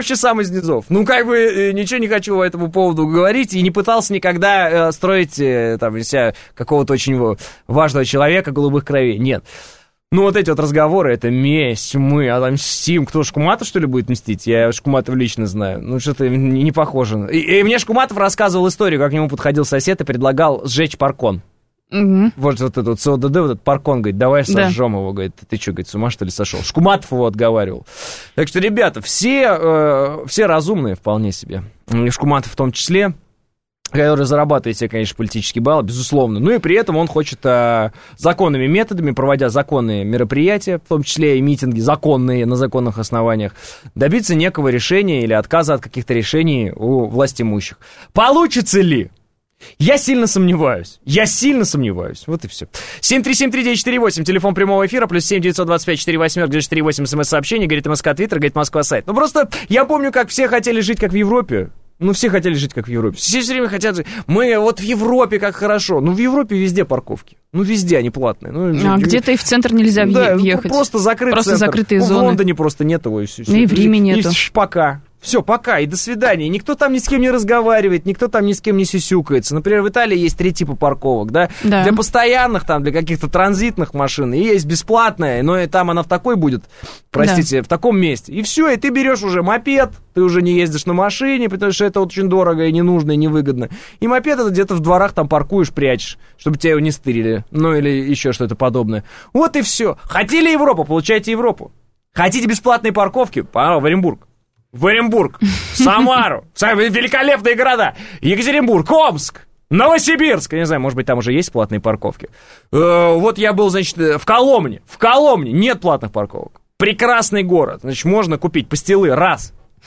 Ну, как бы, ничего не хочу по этому поводу говорить, и не пытался никогда строить там из себя какого-то очень важного человека голубых кровей. Нет. Ну, вот эти вот разговоры, это месть, мы отомстим. Кто, Шкуматов, что ли, будет мстить? Я Шкуматова лично знаю. Ну, что-то не похоже. И мне Шкуматов рассказывал историю, как к нему подходил сосед и предлагал сжечь паркон. Угу. Вот этот СОДД, вот этот паркон, говорит, давай сожжем его, говорит, ты что, говорит, с ума, что ли, сошел? Шкуматов его отговаривал. Так что, ребята, все разумные вполне себе. И Шкуматов в том числе, который зарабатывает себе, конечно, политический балл, безусловно. Ну и при этом он хочет законными методами, проводя законные мероприятия, в том числе и митинги, законные, на законных основаниях, добиться некого решения или отказа от каких-то решений у властимущих. Получится ли? Я сильно сомневаюсь. Вот и все. 7373948, телефон прямого эфира, плюс 7-925-48-48, смс-сообщение, говорит МСК, Твиттер, говорит Москва, сайт. Ну просто я помню, как все хотели жить, как в Европе. Все хотели жить, как в Европе. Все время хотят жить. Мы вот в Европе, как хорошо. Ну, в Европе везде парковки. Ну, везде они платные. Где-то и в центр нельзя въехать. Просто закрытый центр. Закрытые зоны. В Лондоне просто нет его. И в Риме нету. Пока. Все, пока, и до свидания. Никто там ни с кем не разговаривает, никто там ни с кем не сюсюкается. Например, в Италии есть 3 типа парковок, да? Для постоянных, там, для каких-то транзитных машин. И есть бесплатная, но и там она в такой будет, в таком месте. И все, и ты берешь уже мопед, ты уже не ездишь на машине, потому что это очень дорого и не нужно, и невыгодно. И мопед это где-то в дворах там паркуешь, прячешь, чтобы тебя его не стырили. Ну, или еще что-то подобное. Вот и все. Хотели Европу, получайте Европу. Хотите бесплатные парковки? Пора в Оренбург, Самару, великолепные города, Екатеринбург, Омск, Новосибирск, я не знаю, может быть, там уже есть платные парковки. Вот я был, значит, в Коломне нет платных парковок. Прекрасный город, значит, можно купить пастилы, 1.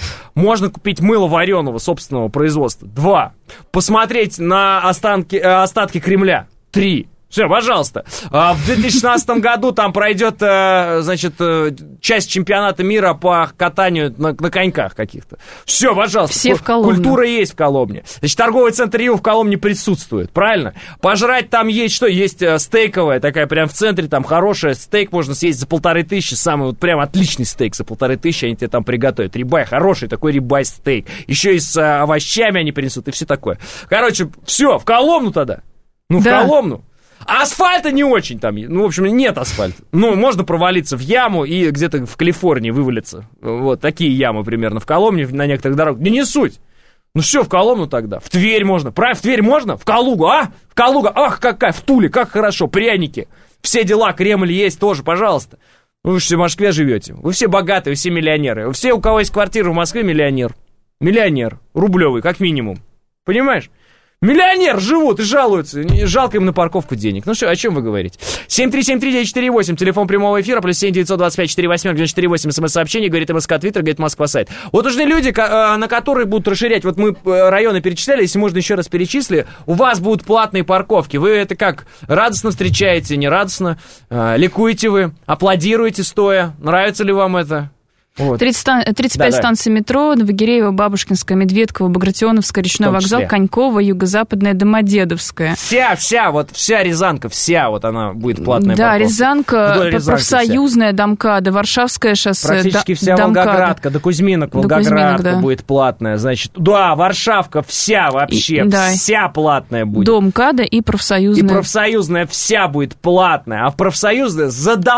Можно купить мыло вареного собственного производства, 2. Посмотреть на остатки Кремля, 3. Все, пожалуйста. В 2016 году там пройдет, значит, часть чемпионата мира по катанию на коньках каких-то. Все, пожалуйста. Все в Коломне. Культура есть в Коломне. Значит, торговый центр Рио в Коломне присутствует, правильно? Пожрать там есть что? Есть стейковая такая, прям в центре, там хорошая. Стейк можно съесть за 1500, самый вот прям отличный стейк за 1500, они тебе там приготовят. Рибай, хороший такой рибай стейк. Еще и с овощами они принесут и все такое. Короче, все, в Коломну тогда. В Коломну. Асфальта не очень там, в общем, нет асфальта. Можно провалиться в яму и где-то в Калифорнии вывалиться. Вот такие ямы примерно в Коломне, на некоторых дорогах. Не суть. Все, в Коломну тогда. В Тверь можно. Правильно, в Тверь можно? В Калугу, В Калуга, ах, какая, в Туле, как хорошо, пряники. Все дела, Кремль есть тоже, пожалуйста. Вы же все в Москве живете. Вы все богатые, вы все миллионеры. Все, у кого есть квартира в Москве, миллионер. Миллионер. Рублевый, как минимум. Понимаешь? Миллионер живут и жалуются. Жалко им на парковку денег. Ну что, о чем вы говорите? 7373948, телефон прямого эфира, плюс 7-925-48-94-8, смс-сообщение, говорит МСК Твиттер, говорит Москва сайт. Вот нужны люди, на которые будут расширять. Вот мы районы перечисляли, если можно еще раз перечисли. У вас будут платные парковки. Вы это как, радостно встречаете, не радостно? Ликуете вы, аплодируете стоя? Нравится ли вам это? Вот. 35 станций метро: Новогиреево, Бабушкинская, Медведково, Багратионовская, Речной вокзал, Коньково, Юго-Западная, Домодедовская. Вся Рязанка, вся вот она будет платная парковка. Да, Рязанка, Профсоюзная, Домкада, Варшавское шоссе, практически вся Волгоградка, до Кузьминок, Волгоградка будет платная, значит, да, Варшавка вся вообще, вся платная будет. Домкада и Профсоюзная. И Профсоюзная вся будет платная, а в Профсоюзной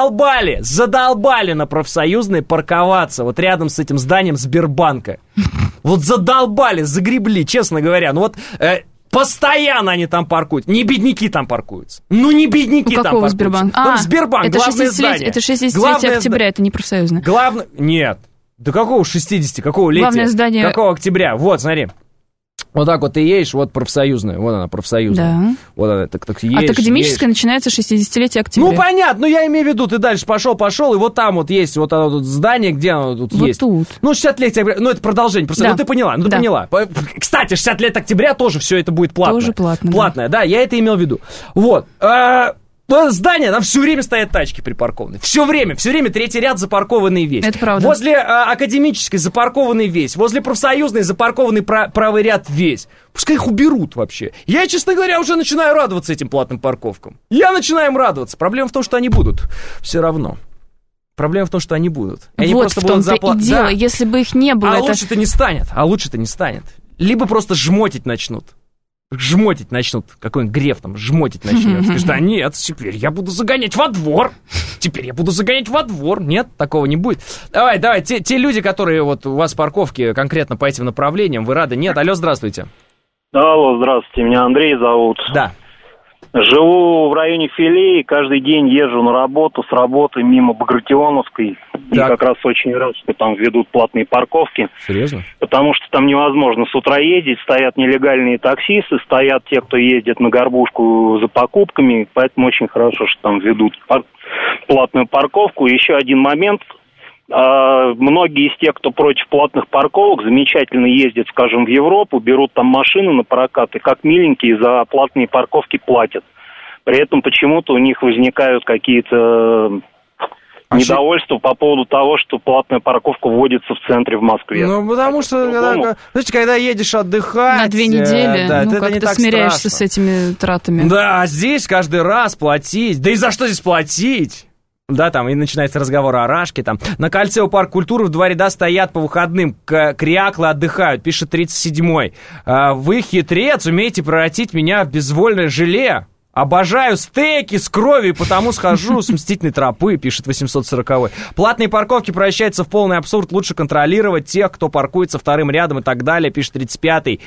задолбали на Профсоюзной парковаться. Вот рядом с этим зданием Сбербанка. Вот задолбали, загребли, честно говоря. Ну вот постоянно они там паркуют. Не бедняки там паркуются. Ну не бедняки там паркуются. Сбербанк? Сбербанк, это главное здание. Это 60 октября, это не Профсоюзное. Нет. Да какого 60? Какого летия? Главное здание. Какого октября? Вот, смотри. Вот так вот ты едешь, вот Профсоюзная, вот она, Профсоюзная. Да. Вот она, так едешь. От академической начинается 60-летие октября. Ну, понятно, я имею в виду, ты дальше пошел, и вот там вот есть вот оно тут здание, где оно тут вот есть. Вот тут. Ну, 60 лет октября, ну, это продолжение, просто, да. Ты поняла. Кстати, 60 лет октября тоже все это будет платное. Тоже платное. Платное, да, я это имел в виду. Вот. Здание, там все время стоят тачки припаркованные. Все время, третий ряд запаркованный весь. Это правда. Возле академической запаркованный весь. Возле профсоюзной запаркованный правый ряд весь. Пускай их уберут вообще. Я, честно говоря, уже начинаю радоваться этим платным парковкам. Я начинаю им радоваться. Проблема в том, что они будут. Все равно. Проблема в том, что они будут. Они вот в том-то и дело. Да. Если бы их не было... лучше-то не станет. Либо просто жмотить начнут. Какой-нибудь Греф там жмотить начнет. Скажет, нет, теперь я буду загонять во двор. Нет, такого не будет. Давай, те люди, которые вот у вас парковки конкретно по этим направлениям, вы рады? Нет, алло, здравствуйте. Алло, здравствуйте, меня Андрей зовут. Да. Живу в районе Филей, каждый день езжу на работу, с работы мимо Багратионовской. И как раз очень рад, что там ведут платные парковки. Серьезно? Потому что там невозможно с утра ездить, стоят нелегальные таксисты, стоят те, кто ездит на горбушку за покупками, поэтому очень хорошо, что там ведут платную парковку. Еще один момент. Многие из тех, кто против платных парковок, замечательно ездят, скажем, в Европу, берут там машины на прокат и как миленькие за платные парковки платят. При этом почему-то у них возникают какие-то недовольства по поводу того, что платная парковка вводится в центре в Москве. Ну, потому что, когда едешь отдыхать... На 2 недели, как ты смиряешься с этими тратами. Да, здесь каждый раз платить. Да и за что здесь платить? Да, там и начинается разговор о рашке. Там. На кольце у Парка культуры в 2 ряда стоят по выходным, кряклы отдыхают, пишет 37-й. Вы хитрец, умеете превратить меня в безвольное желе. Обожаю стейки с кровью, потому схожу с мстительной тропы, пишет 840-й. Платные парковки превращаются в полный абсурд. Лучше контролировать тех, кто паркуется вторым рядом и так далее, пишет 35-й.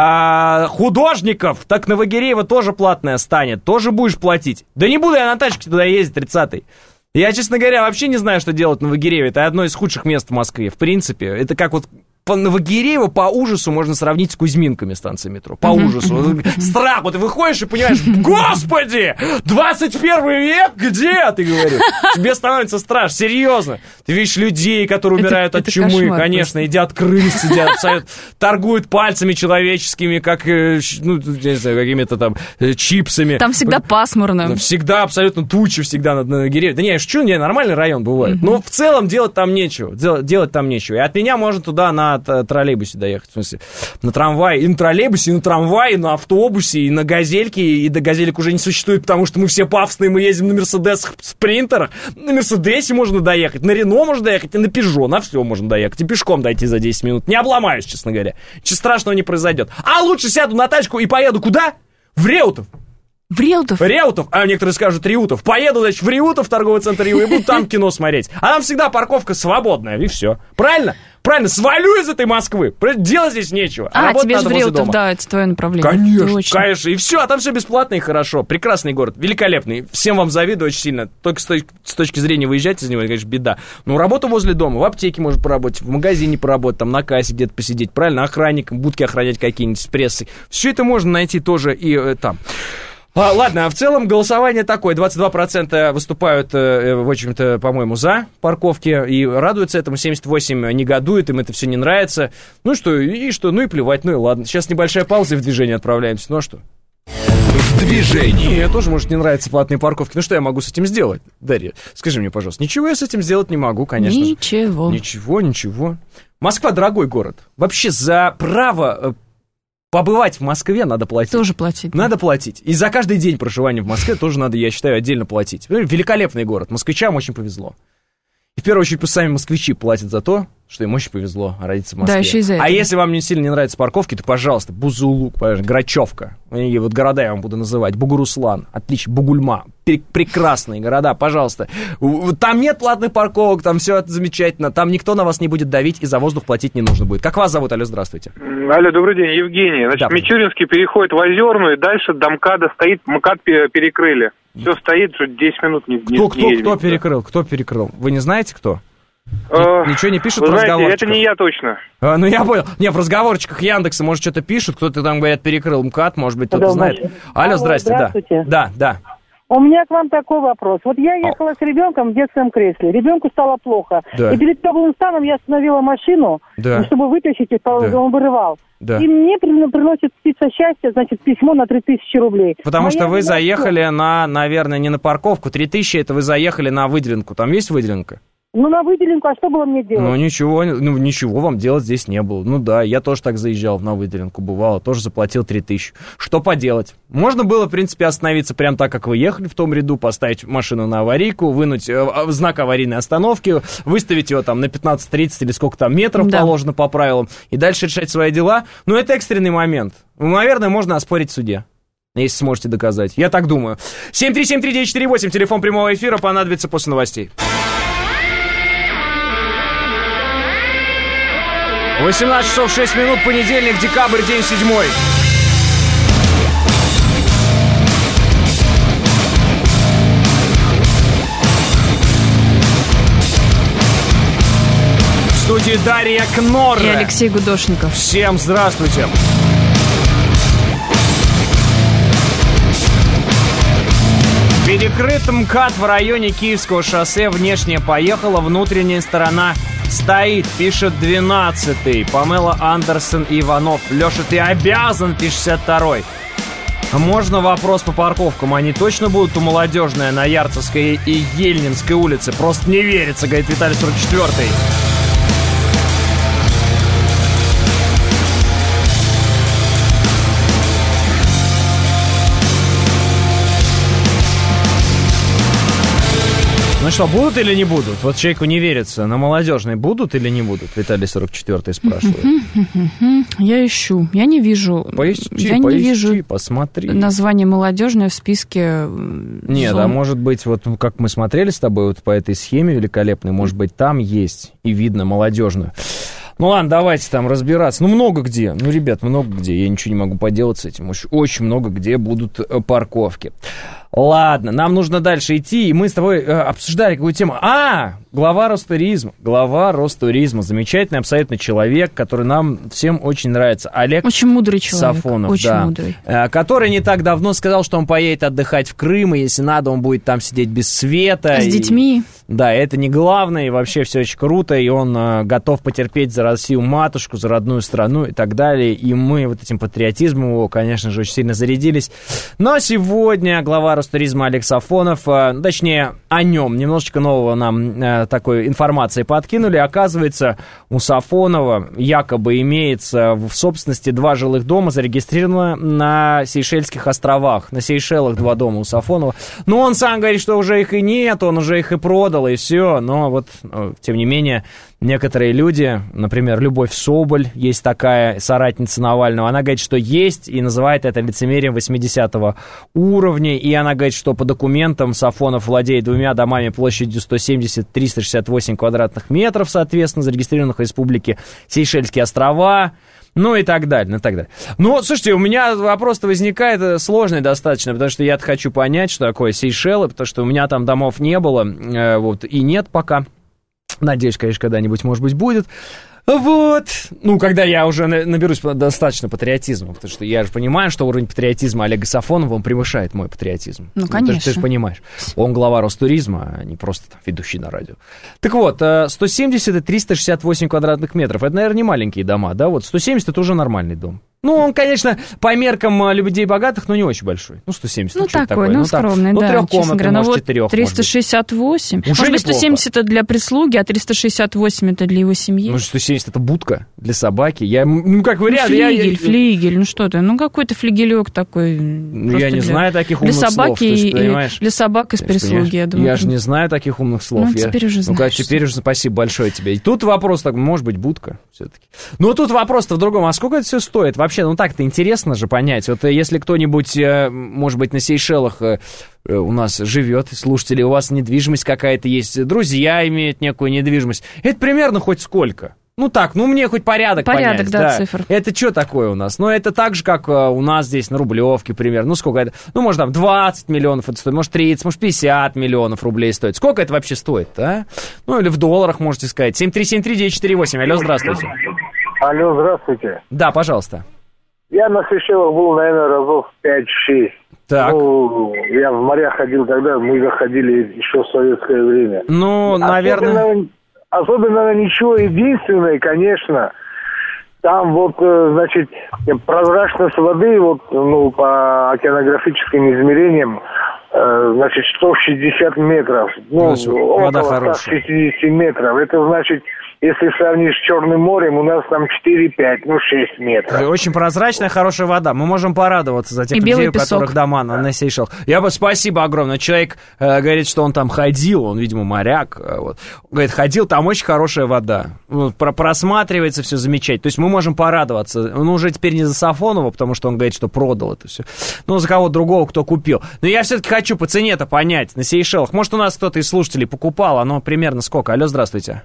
Художников, так Новогиреево тоже платное станет. Тоже будешь платить. Да не буду я на тачке туда ездить, 30-й. Я, честно говоря, вообще не знаю, что делать в Новогиреево. Это одно из худших мест в Москве. В принципе, это как вот по Новогиреево по ужасу можно сравнить с Кузьминками станции метро. По ужасу. Страх. Вот ты выходишь и понимаешь, господи, 21 век, где? Ты говоришь. Тебе становится страшно. Серьезно. Ты видишь людей, которые умирают от чумы. Кошмар, конечно, едят крыс, торгуют пальцами человеческими, как, ну, не знаю, какими-то там чипсами. Там всегда пасмурно. Всегда абсолютно тучи всегда над Новогиреево. Да не, я шучу, нормальный район бывает. Но в целом делать там нечего. И от меня можно туда на троллейбусе доехать, в смысле, на трамвае, и на троллейбусе, и на трамвае, и на автобусе, и на газельке, и до газелек уже не существует, потому что мы все пафосные, мы ездим на Мерседесах, спринтерах, на Мерседесе можно доехать, на Рено можно доехать, и на Пежо, на все можно доехать, и пешком дойти за 10 минут, не обломаюсь, честно говоря, ничего страшного не произойдет, а лучше сяду на тачку и поеду куда? В Реутов. В Реутов? Реутов, а некоторые скажут Реутов. Поеду, значит, в Реутов, торговый центр Рио, и буду там кино смотреть. А там всегда парковка свободная, и все. Правильно? Правильно, свалю из этой Москвы. Делать здесь нечего. А тебе же в Реутов, да, это твое направление. Конечно, конечно. И все, а там все бесплатно и хорошо. Прекрасный город, великолепный. Всем вам завидую очень сильно. Только с точки зрения выезжать из него, конечно, беда. Но работа возле дома, в аптеке можно поработать, в магазине поработать, там на кассе где-то посидеть, правильно? Охранником, будки охранять какие-нибудь с прессой. Все это можно найти тоже и там. Ладно, а в целом голосование такое. 22% выступают, в общем-то, по-моему, за парковки и радуются этому. 78% негодуют, им это все не нравится. Ну что, ну и плевать, ну и ладно. Сейчас небольшая пауза и в движение отправляемся. Ну а что? В движении. Мне тоже, может, не нравятся платные парковки. Ну что я могу с этим сделать, Дарья? Скажи мне, пожалуйста. Ничего я с этим сделать не могу, конечно. Ничего. Ничего. Москва дорогой город. Вообще за право... побывать в Москве надо платить. Тоже платить. Да. Надо платить. И за каждый день проживания в Москве тоже надо, я считаю, отдельно платить. Великолепный город. Москвичам очень повезло. И в первую очередь сами москвичи платят за то, что им очень повезло родиться в Москве. Да, еще и за это. А если вам не сильно не нравятся парковки, то, пожалуйста, Бузулук, Грачевка. И вот города я вам буду называть. Бугуруслан, отлично, Бугульма. Прекрасные города, пожалуйста. Там нет платных парковок, там все это замечательно. Там никто на вас не будет давить, и за воздух платить не нужно будет. Как вас зовут? Алло, здравствуйте. Алло, добрый день, Евгений. Значит, да. Мичуринский переходит в Озерную, и дальше до МКАДа стоит, МКАД перекрыли. Все стоит, что 10 минут не Кто перекрыл? Кто перекрыл? Вы не знаете, кто? Ничего не пишут в разговорчиках? Это не я точно. Ну, я понял. Не, в разговорчиках Яндекса, может, что-то пишут, кто-то там, говорят, перекрыл МКАД, может быть, кто-то знает. Алло, здравствуйте. Да. У меня к вам такой вопрос. Вот я ехала с ребенком в детском кресле. Ребенку стало плохо. Да. И перед теплым станом я остановила машину, чтобы вытащить, и он вырывал. Да. И мне приносит птица счастья, значит, письмо на 3000 рублей. Потому что вы заехали на, наверное, не на парковку. 3000 это вы заехали на выделенку. Там есть выделенка? Ну, на выделенку, а что было мне делать? Ничего вам делать здесь не было. Ну да, я тоже так заезжал на выделенку, бывало, тоже заплатил 3000. Что поделать? Можно было, в принципе, остановиться прямо так, как вы ехали в том ряду, поставить машину на аварийку, вынуть знак аварийной остановки, выставить его там на 15-30 или сколько там метров положено по правилам, и дальше решать свои дела. Но это экстренный момент. Наверное, можно оспорить в суде. Если сможете доказать. Я так думаю. 7373948, телефон прямого эфира, понадобится после новостей. 18 часов 6 минут, понедельник, декабрь, день 7. В студии Дарья Кнорре и Алексей Гудошников. Всем здравствуйте. Перекрыт МКАД в районе Киевского шоссе. Внешняя поехала, внутренняя сторона стоит, пишет 12-й. Памела Андерсон и Иванов. Леша, ты обязан, пишет 62-й. Можно вопрос по парковкам? Они точно будут у Молодежной на Ярцевской и Ельнинской улице? Просто не верится, говорит Виталий 44-й. Ну что, будут или не будут? Вот человеку не верится. На Молодежной будут или не будут? Виталий 44-й спрашивает. Я ищу. Я не вижу. Не вижу посмотри. Название Молодежной в списке. Нет, а может быть, вот как мы смотрели с тобой вот по этой схеме великолепной, может быть, там есть и видно Молодежную. Ну ладно, давайте там разбираться. Ну, много где. Ну, ребят, много где. Я ничего не могу поделать с этим. Очень много где будут парковки. Ладно, нам нужно дальше идти. И мы с тобой обсуждали какую тему. Глава Ростуризма. Глава Ростуризма. Замечательный абсолютно человек, который нам всем очень нравится. Олег очень мудрый человек. Сафонов. Очень мудрый. Который не так давно сказал, что он поедет отдыхать в Крым, и если надо, он будет там сидеть без света. С детьми. Да, это не главное, и вообще все очень круто, и он готов потерпеть за Россию-матушку, за родную страну и так далее. И мы вот этим патриотизмом его, конечно же, очень сильно зарядились. Но сегодня глава Ростуризма Олег Сафонов, точнее, о нем немножечко нового нам такой информации подкинули. Оказывается, у Сафонова якобы имеется в собственности 2 жилых дома, зарегистрировано на Сейшельских островах. На Сейшелах 2 дома у Сафонова. Но он сам говорит, что уже их и нет, он уже их и продал, и все. Но вот, тем не менее, некоторые люди, например, Любовь Соболь, есть такая соратница Навального, она говорит, что есть, и называет это лицемерием 80-го уровня, и она говорит, что по документам Сафонов владеет 2 домами площадью 170-368 квадратных метров, соответственно, зарегистрированных в республике Сейшельские острова, ну и так далее, и так далее. Ну, слушайте, у меня вопрос-то возникает сложный достаточно, потому что я хочу понять, что такое Сейшелы, потому что у меня там домов не было, вот, и нет пока. Надеюсь, конечно, когда-нибудь, может быть, будет. Вот. Ну, когда я уже наберусь достаточно патриотизма, потому что я же понимаю, что уровень патриотизма Олега Сафонова, он превышает мой патриотизм. Ну, конечно. Ты же понимаешь. Он глава Ростуризма, а не просто там ведущий на радио. Так вот, 170 и 368 квадратных метров. Это, наверное, не маленькие дома, да? Вот 170 это уже нормальный дом. Ну, он, конечно, по меркам людей богатых, но не очень большой. Ну, 170, ну, такой, ну, скромный, да. Трехкомнатный, может, вот 4, 368. Может быть, 170 это для прислуги, а 368 это для его семьи. Ну, 170 это будка для собаки. Ну, как вариант. Флигель, ну что ты, ну, какой-то флигелек такой. Ну, я не знаю таких умных слов, ты же понимаешь. Для собак из прислуги, я думаю. Я же не знаю таких умных слов. Ну, теперь уже знаешь. Ну, теперь уже спасибо большое тебе. И тут вопрос, так, может быть, будка все-таки. Но тут вопрос-то в другом. А сколько это все стоит? Вообще, ну так-то интересно же понять. Вот если кто-нибудь, может быть, на Сейшелах у нас живет, слушатели, у вас недвижимость какая-то есть, друзья имеют некую недвижимость, это примерно хоть сколько? Ну так, ну мне хоть порядок понять. Да, цифр. Это что такое у нас? Ну это так же, как у нас здесь на Рублевке, примерно. Ну сколько это? Ну может там 20 миллионов это стоит, может 30, может 50 миллионов рублей стоит. Сколько это вообще стоит, а? Ну или в долларах можете сказать. 7373948. Алло, здравствуйте. Алло, здравствуйте. Да, пожалуйста. Я на Сейшелах был, наверное, разов 5-6. Так. Ну, я в моря ходил, когда мы заходили еще в советское время. Ну, наверное... Особенно ничего единственное, конечно, там вот, значит, прозрачность воды, вот, ну, по океанографическим измерениям, значит, 160 метров. Ну, вода около 160 метров. Это значит, если сравнить с Черным морем, у нас там 4-5, ну, 6 метров. Очень прозрачная, хорошая вода. Мы можем порадоваться за тех людей, у которых дома на Сейшелах. Спасибо огромное. Человек говорит, что он там ходил, он, видимо, моряк. Вот. Говорит, ходил, там очень хорошая вода. Просматривается все замечательно. То есть мы можем порадоваться. Ну, уже теперь не за Сафонова, потому что он говорит, что продал это все. Ну, за кого другого, кто купил. Но я все-таки хочу по цене-то понять на Сейшелах. Может, у нас кто-то из слушателей покупал, оно примерно сколько? Алло, здравствуйте.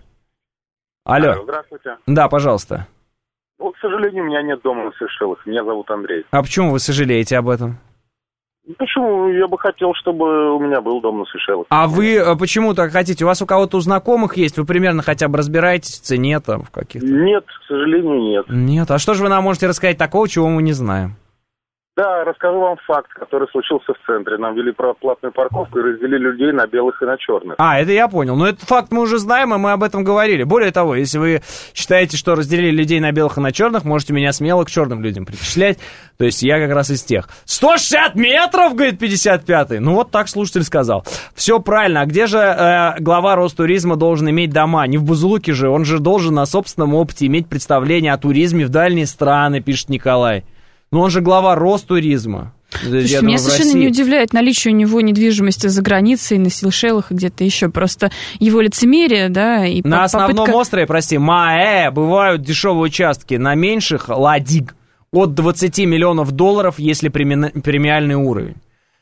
Алло. Здравствуйте. Да, пожалуйста. Ну, к сожалению, у меня нет дома на Сейшелах. Меня зовут Андрей. А почему вы сожалеете об этом? Почему? Я бы хотел, чтобы у меня был дом на Сейшелах. А вы почему так хотите? У вас у кого-то у знакомых есть? Вы примерно хотя бы разбираетесь в цене там в каких-то? Нет, к сожалению, нет. Нет? А что же вы нам можете рассказать такого, чего мы не знаем? Да, расскажу вам факт, который случился в центре. Нам ввели платную парковку и разделили людей на белых и на черных. Это я понял. Но этот факт мы уже знаем, и мы об этом говорили. Более того, если вы считаете, что разделили людей на белых и на черных, можете меня смело к черным людям причислять. То есть я как раз из тех. 160 метров, говорит 55-й. Ну вот так слушатель сказал. Все правильно. А где же глава Ростуризма должен иметь дома? Не в Бузулуке же. Он же должен на собственном опыте иметь представление о туризме в дальние страны, пишет Николай. Но он же глава Ростуризма. Слушайте, меня совершенно не удивляет наличие у него недвижимости за границей, на Сейшелах и где-то еще. Просто его лицемерие, да, и на основном острове, бывают дешевые участки, на меньших ладиг от 20 миллионов долларов, если премиальный уровень.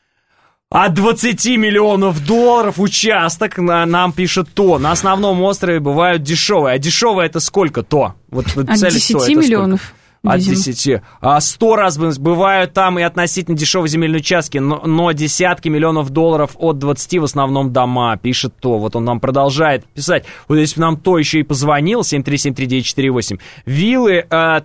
От 20 миллионов долларов участок нам пишет то. На основном острове бывают дешевые. А дешевые это сколько то? Вот от 10 миллионов. Сколько? От 10. 100 раз бывают там и относительно дешевые земельные участки, но десятки миллионов долларов от 20 в основном дома, пишет то. Вот он нам продолжает писать. Вот если бы нам то еще и позвонил, 7373948, виллы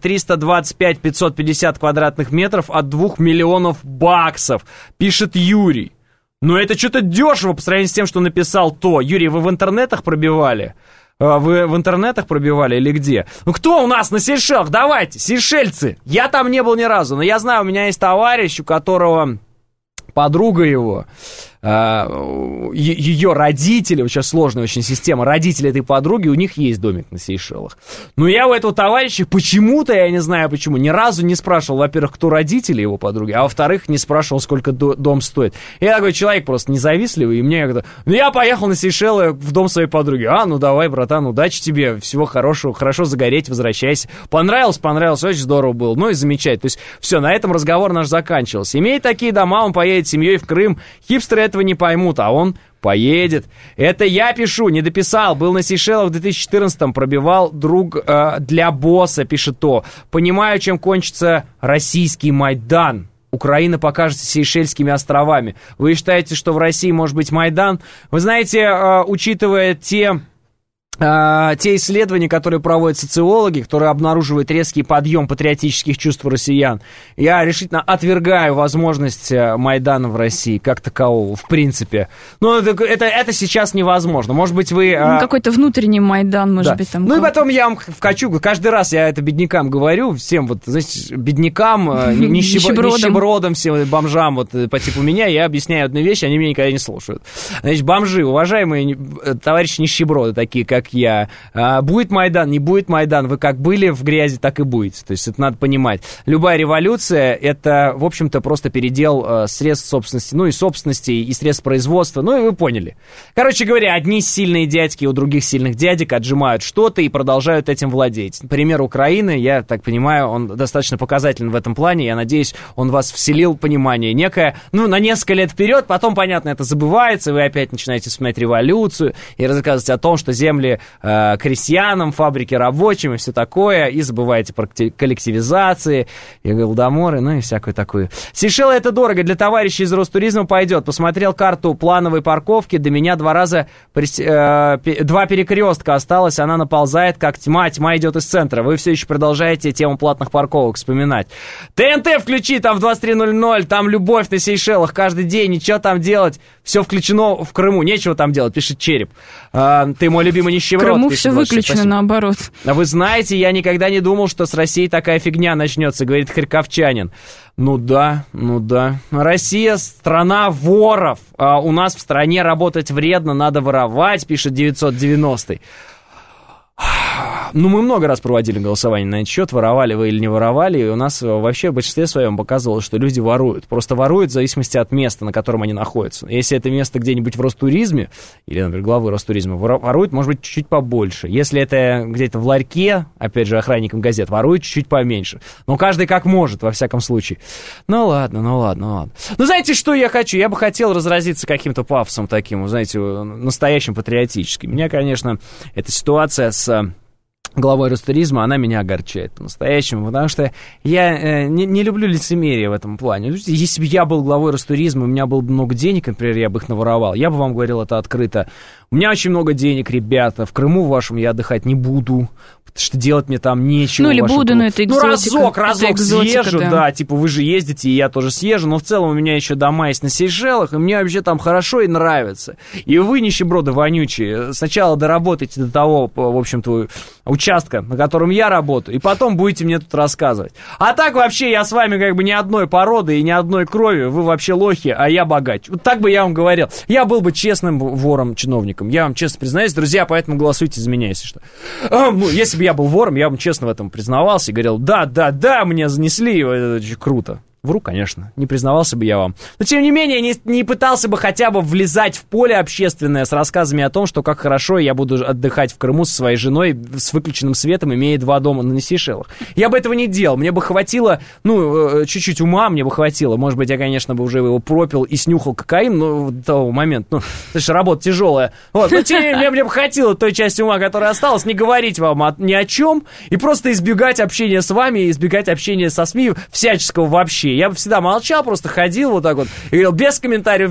325-550 квадратных метров от 2 миллионов баксов, пишет Юрий. Но это что-то дешево по сравнению с тем, что написал то. Юрий, вы в интернетах пробивали? Вы в интернетах пробивали или где? Ну, кто у нас на Сейшелах? Давайте, сейшельцы. Я там не был ни разу, но я знаю, у меня есть товарищ, у которого подруга его ее родители, вот сейчас сложная очень система, родители этой подруги, у них есть домик на Сейшелах. Но я у этого товарища почему-то, я не знаю почему, ни разу не спрашивал, во-первых, кто родители его подруги, а во-вторых, не спрашивал, сколько дом стоит. Я такой человек просто независтливый, и мне говорят, ну я поехал на Сейшелы в дом своей подруги. Ну давай, братан, удачи тебе, всего хорошего, хорошо загореть, возвращайся. Понравилось, очень здорово было, ну и замечательно. То есть все, на этом разговор наш заканчивался. Имеет такие дома, он поедет с семьей в Крым, хипстеры этого не поймут, а он поедет. Это я пишу, не дописал. Был на Сейшелах в 2014-м, пробивал друг для босса, пишет то. Понимаю, чем кончится российский Майдан. Украина покажется Сейшельскими островами. Вы считаете, что в России может быть Майдан? Вы знаете, учитывая те исследования, которые проводят социологи, которые обнаруживают резкий подъем патриотических чувств россиян, я решительно отвергаю возможность Майдана в России как такового, в принципе. Но это сейчас невозможно. Может быть, вы... Какой-то внутренний Майдан, может быть, там... Ну и потом я вам вкачу, каждый раз я это беднякам говорю, всем вот, знаете, беднякам, нищебродам, всем бомжам, вот по типу меня, я объясняю одну вещь, они меня никогда не слушают. Значит, бомжи, уважаемые товарищи нищеброды, такие как я. Будет Майдан, не будет Майдан, вы как были в грязи, так и будете. То есть это надо понимать. Любая революция, это, в общем-то, просто передел средств собственности, ну и собственности, и средств производства, ну и вы поняли. Короче говоря, одни сильные дядьки у других сильных дядек отжимают что-то и продолжают этим владеть. Пример Украины, я так понимаю, он достаточно показателен в этом плане, я надеюсь, он вас вселил понимание некое, ну, на несколько лет вперед, потом, понятно, это забывается, вы опять начинаете вспоминать революцию и рассказывать о том, что земли крестьянам, фабрики рабочим и все такое, и забываете про коллективизации, и голодоморы, ну и всякое такое. Сейшелы это дорого, для товарищей из Ростуризма пойдет. Посмотрел карту плановой парковки, до меня два перекрестка осталось, она наползает как тьма идет из центра. Вы все еще продолжаете тему платных парковок вспоминать. ТНТ включи, там в 23:00, там любовь на Сейшелах каждый день, ничего там делать, все включено в Крыму, нечего там делать, пишет Череп. Ты мой любимый нищеброд. В Крыму все выключено, наоборот. А вы знаете, я никогда не думал, что с Россией такая фигня начнется, говорит харьковчанин. Ну да. Россия страна воров. А у нас в стране работать вредно, надо воровать, пишет 990-й. Ну, мы много раз проводили голосование на этот счет, воровали вы или не воровали, и у нас вообще в большинстве своем показывалось, что люди воруют. Просто воруют в зависимости от места, на котором они находятся. Если это место где-нибудь в Ростуризме, или, например, главы Ростуризма, воруют, может быть, чуть-чуть побольше. Если это где-то в ларьке, опять же, охранникам газет, воруют чуть-чуть поменьше. Но каждый как может, во всяком случае. Ну, ладно. Ну, знаете, что я хочу? Я бы хотел разразиться каким-то пафосом таким, знаете, настоящим патриотическим. Меня, конечно, эта ситуация с главой Ростуризма, она меня огорчает по-настоящему, потому что я не люблю лицемерие в этом плане. Если бы я был главой Ростуризма, у меня было бы много денег, например, я бы их наворовал, я бы вам говорил это открыто. У меня очень много денег, ребята, в Крыму вашем я отдыхать не буду, потому что делать мне там нечего. Ну, или буду, но это экзотика. Ну, разок съезжу, да, типа вы же ездите, и я тоже съезжу, но в целом у меня еще дома есть на Сейшелах, и мне вообще там хорошо и нравится. И вы, нищеброды вонючие, сначала доработайте до того, в общем-то, участка, на котором я работаю, и потом будете мне тут рассказывать. А так вообще я с вами как бы ни одной породы и ни одной крови, вы вообще лохи, а я богач. Вот так бы я вам говорил. Я был бы честным вором-чиновником. Я вам честно признаюсь, друзья, поэтому голосуйте за меня, если что. Ну, если бы я был вором, я бы честно в этом признавался и говорил, да, мне занесли, это очень круто. Вру, конечно, не признавался бы я вам. Но, тем не менее, не пытался бы хотя бы влезать в поле общественное с рассказами о том, что как хорошо я буду отдыхать в Крыму со своей женой с выключенным светом, имея 2 дома на Сейшелах. Я бы этого не делал. Мне бы хватило, чуть-чуть ума мне бы хватило. Может быть, я, конечно, бы уже его пропил и снюхал кокаин, но в тот момент, потому что работа тяжелая. Вот. Но тем не менее, мне бы хватило той части ума, которая осталась, не говорить вам ни о чем и просто избегать общения с вами, избегать общения со СМИ всяческого вообще. Я бы всегда молчал, просто ходил вот так вот и говорил без комментариев,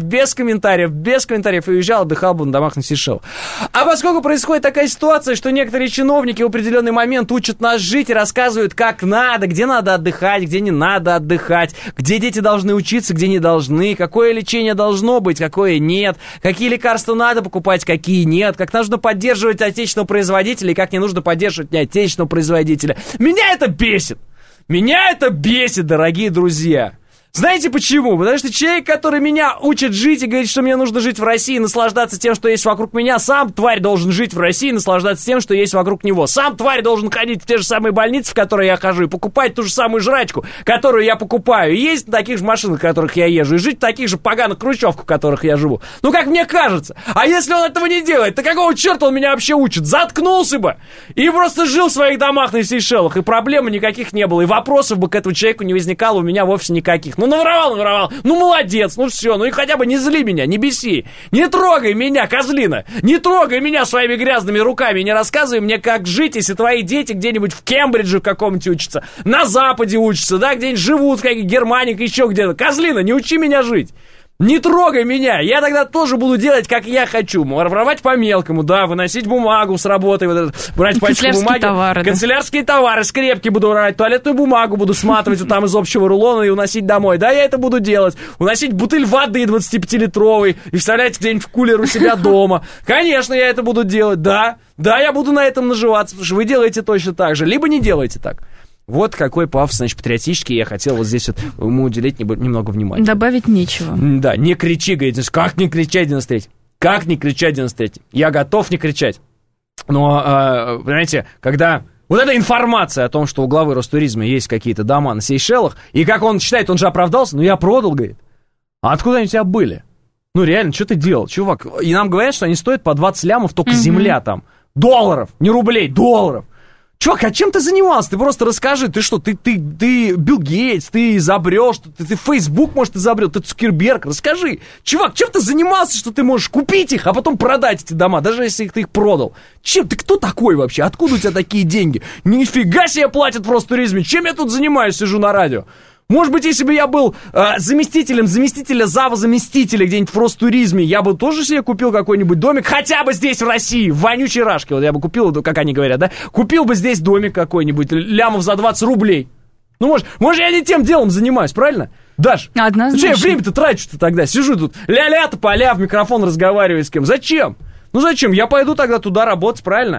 и уезжал, отдыхал бы на домах на Сейшелах. А поскольку происходит такая ситуация, что некоторые чиновники в определенный момент учат нас жить и рассказывают, как надо, где надо отдыхать, где не надо отдыхать, где дети должны учиться, где не должны, какое лечение должно быть, какое нет, какие лекарства надо покупать, какие нет, как нужно поддерживать отечественного производителя и как не нужно поддерживать неотечественного производителя. Меня это бесит! Меня это бесит, дорогие друзья. Знаете почему? Потому что человек, который меня учит жить и говорит, что мне нужно жить в России и наслаждаться тем, что есть вокруг меня, сам, тварь, должен жить в России и наслаждаться тем, что есть вокруг него. Сам, тварь, должен ходить в те же самые больницы, в которые я хожу, и покупать ту же самую жрачку, которую я покупаю, и ездить на таких же машинах, в которых я езжу, и жить в таких же поганых хрущевках, в которых я живу. Ну, как мне кажется. А если он этого не делает, то какого черта он меня вообще учит? Заткнулся бы! И просто жил в своих домах на Сейшелах, и проблем никаких не было, и вопросов бы к этому человеку не возникало у меня вовсе никаких. Ну, наворовал, ну, молодец, ну, все, ну, и хотя бы не зли меня, не беси, не трогай меня, козлина, не трогай меня своими грязными руками, не рассказывай мне, как жить, если твои дети где-нибудь в Кембридже каком-нибудь учатся, на Западе учатся, да, где-нибудь живут, как Германика, еще где-то. Козлина, не учи меня жить. Не трогай меня, я тогда тоже буду делать, как я хочу. Воровать по-мелкому, да, выносить бумагу с работы, брать пачку бумаги. Товары, канцелярские товары, скрепки буду брать, туалетную бумагу буду сматывать вот там из общего рулона и уносить домой. Да, я это буду делать. Уносить бутыль воды 25-литровой и вставлять где-нибудь в кулер у себя дома. Конечно, я это буду делать, да. Да, я буду на этом наживаться, потому что вы делаете точно так же. Либо не делаете так. Вот какой пафос, значит, патриотический. Я хотел вот здесь вот ему уделить немного внимания. Добавить нечего. Да, не кричи, говорит. Как не кричать, 93-й? Как не кричать, 93-й? Я готов не кричать. Но, понимаете, когда вот эта информация о том, что у главы Ростуризма есть какие-то дома на Сейшелах, и как он считает, он же оправдался, ну я продал, говорит. А откуда они у тебя были? Ну реально, что ты делал, чувак? И нам говорят, что они стоят по 20 лямов только земля там. Долларов, не рублей, долларов. Чувак, а чем ты занимался? Ты просто расскажи, ты что, ты Билл Гейтс, ты изобрел, что ты Facebook, может, изобрел, ты Цукерберг, расскажи. Чувак, чем ты занимался, что ты можешь купить их, а потом продать эти дома, даже если ты их продал? Чем? Ты кто такой вообще? Откуда у тебя такие деньги? Нифига себе платят в Ростуризме, чем я тут занимаюсь, сижу на радио? Может быть, если бы я был заместителя зава-заместителя где-нибудь в Ростуризме, я бы тоже себе купил какой-нибудь домик, хотя бы здесь, в России, в вонючей Рашке. Вот я бы купил, как они говорят, да? Купил бы здесь домик какой-нибудь, лямов за 20 рублей. Ну, может, я не тем делом занимаюсь, правильно? Даш, однозначно. Зачем я время-то трачу-то тогда? Сижу тут, ля-ля-то поля, в микрофон разговариваю с кем. Зачем? Ну зачем? Я пойду тогда туда работать, правильно?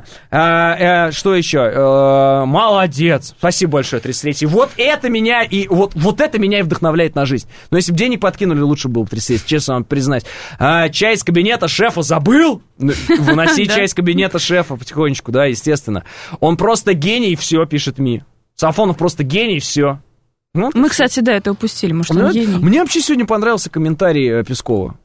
Что еще? Молодец. Спасибо большое, 33-й. Вот это меня и вдохновляет на жизнь. Но если бы денег подкинули, лучше было бы 33-й, честно вам признать. Чай из кабинета шефа забыл? Выноси чай из кабинета шефа потихонечку, да, естественно. Он просто гений, и все, пишет Ми. Сафонов просто гений, и все. Мы, кстати, да, это упустили. Может, он гений. Мне вообще сегодня понравился комментарий Пескова.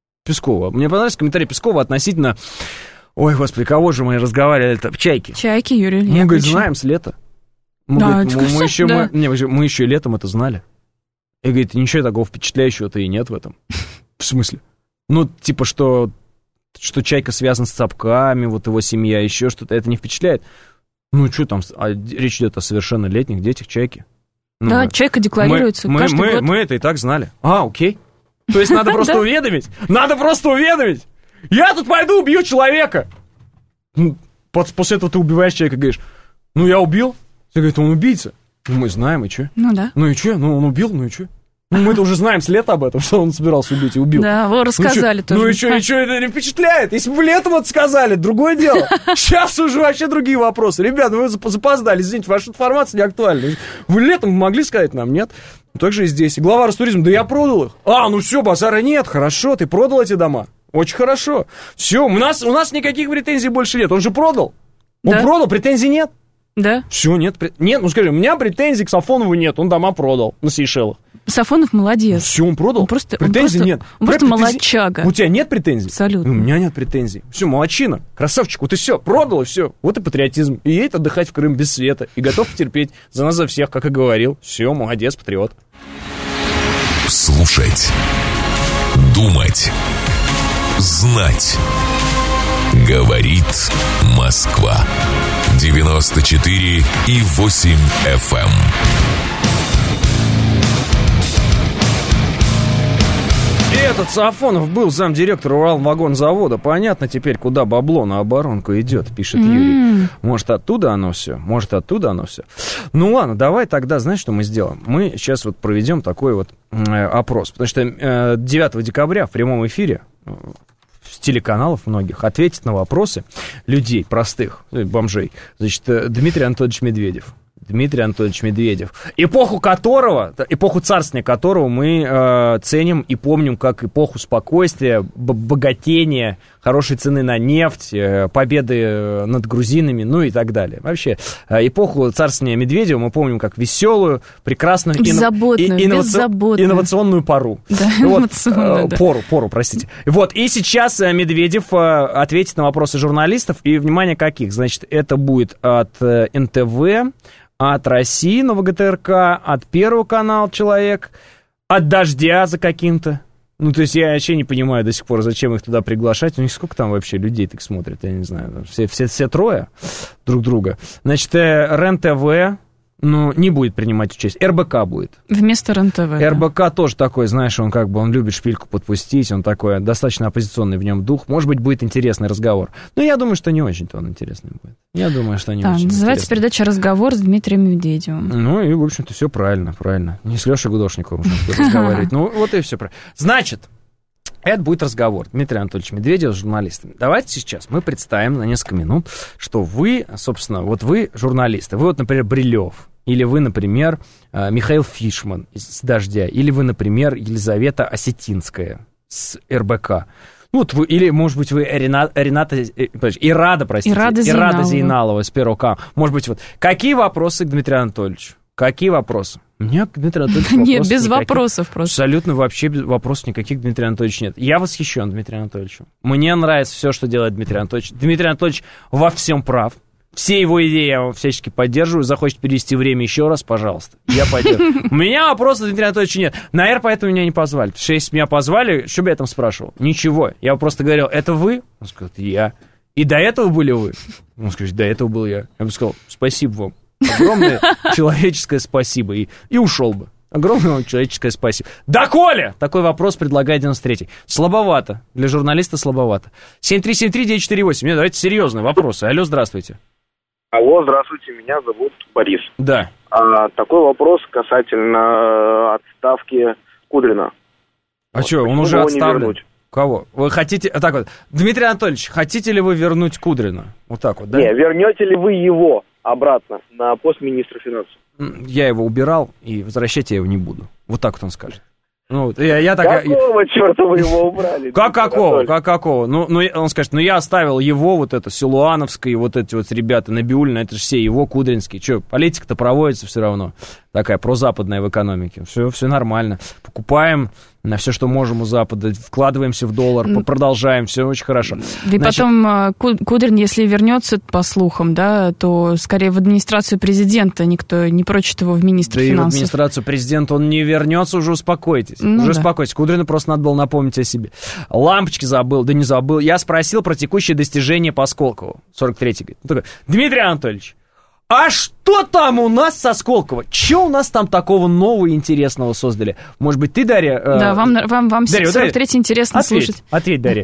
Мне понравился комментарий Пескова относительно... Ой, господи, кого же мы разговаривали-то? Чайки, Юрий Ильич. Мы, говорит, знаем с лета. Мы еще и летом это знали. И, говорит, ничего такого впечатляющего-то и нет в этом. В смысле? Ну, типа, что Чайка связан с Цапками, вот его семья, еще что-то. Это не впечатляет? Ну, что там? Речь идет о совершеннолетних детях Чайки. Да, Чайка декларируется каждый год. Мы это и так знали. Окей. То есть надо просто уведомить? Надо просто уведомить! Я тут пойду убью человека! Ну, после этого ты убиваешь человека, говоришь, ну я убил. Ты говоришь, он убийца. Ну мы знаем, и что? Ну да. Ну и что? Ну он убил, ну и что? Ну мы-то уже знаем с лета об этом, что он собирался убить и убил. Да, вы рассказали тоже. Ну и что, это не впечатляет? Если бы летом это сказали, другое дело. Сейчас уже вообще другие вопросы. Ребята, вы запоздали, извините, ваша информация не актуальна. Вы летом могли сказать нам, нет? Так же и здесь. И глава Ростуризма, да я продал их. Ну все, базара нет, хорошо, ты продал эти дома. Очень хорошо. Все, у нас никаких претензий больше нет. Он же продал. Он продал, претензий нет. Да. Все, нет, ну скажи, у меня претензий к Сафонову нет, он дома продал на Сейшелах. Сафонов молодец. Все, он продал, претензий нет. Он просто молодчага. У тебя нет претензий? Абсолютно. У меня нет претензий. Все, молодчина, красавчик, вот и все, продал, и все. Вот и патриотизм. И едет отдыхать в Крым без света. И готов терпеть за нас, за всех, как и говорил. Все, молодец, патриот. Слушать. Думать. Знать. Говорит Москва. 94,8 FM. Этот Сафонов был замдиректора Уралвагонзавода. Понятно теперь, куда бабло на оборонку идет, пишет Юрий. Может, оттуда оно все? Ну ладно, давай тогда, знаешь, что мы сделаем? Мы сейчас вот проведем такой вот опрос. Потому что 9 декабря в прямом эфире с телеканалов многих ответит на вопросы людей простых, бомжей. Значит, Дмитрий Анатольевич Медведев. Дмитрий Анатольевич Медведев, эпоху царствования которого мы ценим и помним как эпоху спокойствия, богатения, хорошей цены на нефть, победы над грузинами, ну и так далее. Вообще, эпоху царствования Медведева мы помним как веселую, прекрасную, инновационную пору. Да, Пору, простите. Вот, и сейчас Медведев ответит на вопросы журналистов, и, внимание, каких? Значит, это будет от НТВ, от России, ВГТРК, от Первого канала «Человек», от «Дождя» за каким-то. Ну, то есть я вообще не понимаю до сих пор, зачем их туда приглашать. У них сколько там вообще людей так смотрят, я не знаю. Все трое друг друга. Значит, РЕН-ТВ, ну, не будет принимать участие. РБК будет. Вместо РЕН-ТВ. РБК да. Тоже такой, знаешь, он любит шпильку подпустить, он такой, достаточно оппозиционный в нем дух. Может быть, будет интересный разговор. Но я думаю, что не очень-то он интересный будет. Я думаю, что не очень называется интересный. Передача «Разговор» с Дмитрием Медведевым. Ну, и, в общем-то, все правильно. Не с Лешей Гудошниковым разговаривать. Ну, вот и все правильно. Значит, это будет разговор. Дмитрий Анатольевич Медведев с журналистами. Давайте сейчас мы представим на несколько минут, что вы, собственно, вот вы журналисты. Вы вот, например, Брилев. Или вы, например, Михаил Фишман с «Дождя». Или вы, например, Елизавета Осетинская с РБК. Ну, вот вы, или, может быть, вы Ирада Зейналова с Первого канала. Может быть, вот. Какие вопросы к Дмитрию Анатольевичу? Какие вопросы? У меня к Дмитрию Анатольевичу вопросов нет, без вопросов просто. Абсолютно вообще вопросов никаких к Дмитрию Анатольевичу нет. Я восхищен Дмитрием Анатольевичем. Мне нравится все, что делает Дмитрий Анатольевич. Дмитрий Анатольевич во всем прав. Все его идеи я всячески поддерживаю. Захочет перевести время еще раз, пожалуйста. Я поддерживаю. У меня вопросов к Дмитрию Анатольевичу нет. Наверное, поэтому меня не позвали. Потому что если меня позвали, что бы я там спрашивал? Ничего. Я просто говорил, это вы? Он сказал, это я. И до этого были вы? Он сказал, до этого был я. Я бы сказал, спасибо вам. Огромное человеческое спасибо. И ушел бы. Огромное вам человеческое спасибо. Да, Коля! Такой вопрос предлагает 93-й. Слабовато. Для журналиста слабовато. 7373948. Давайте серьезные вопросы. Алло, здравствуйте. Алло, здравствуйте, меня зовут Борис. Да. Такой вопрос касательно отставки Кудрина. А что, он уже отставлен? Кого? Вы хотите... Так вот, Дмитрий Анатольевич, хотите ли вы вернуть Кудрина? Вот так вот, да? Не, вернете ли вы его обратно на пост министра финансов? Я его убирал, и возвращать я его не буду. Вот так вот он скажет. Ну, вот, какого черта вы его убрали? Как какого? Ну, он скажет, я оставил его, вот это, Силуановское, вот эти вот ребята, Набиуллина, это же все его, Кудринские. Что, политика-то проводится все равно. Такая прозападная в экономике. Все нормально. Покупаем на все, что можем у Запада, вкладываемся в доллар, продолжаем, все очень хорошо. И потом Кудрин, если вернется, по слухам, да, то скорее в администрацию президента, никто не прочит его в министра финансов. Да и в администрацию президента он не вернется, уже успокойтесь. Успокойтесь. Кудрину просто надо было напомнить о себе. Лампочки забыл, да не забыл. Я спросил про текущие достижения по Сколково. 43-й говорит. Дмитрий Анатольевич, а что там у нас со Сколково? Что у нас там такого нового и интересного создали? Может быть, ты, Дарья... Да, вам Дарья, 43-й интересно слушать. Ответь, Дарья.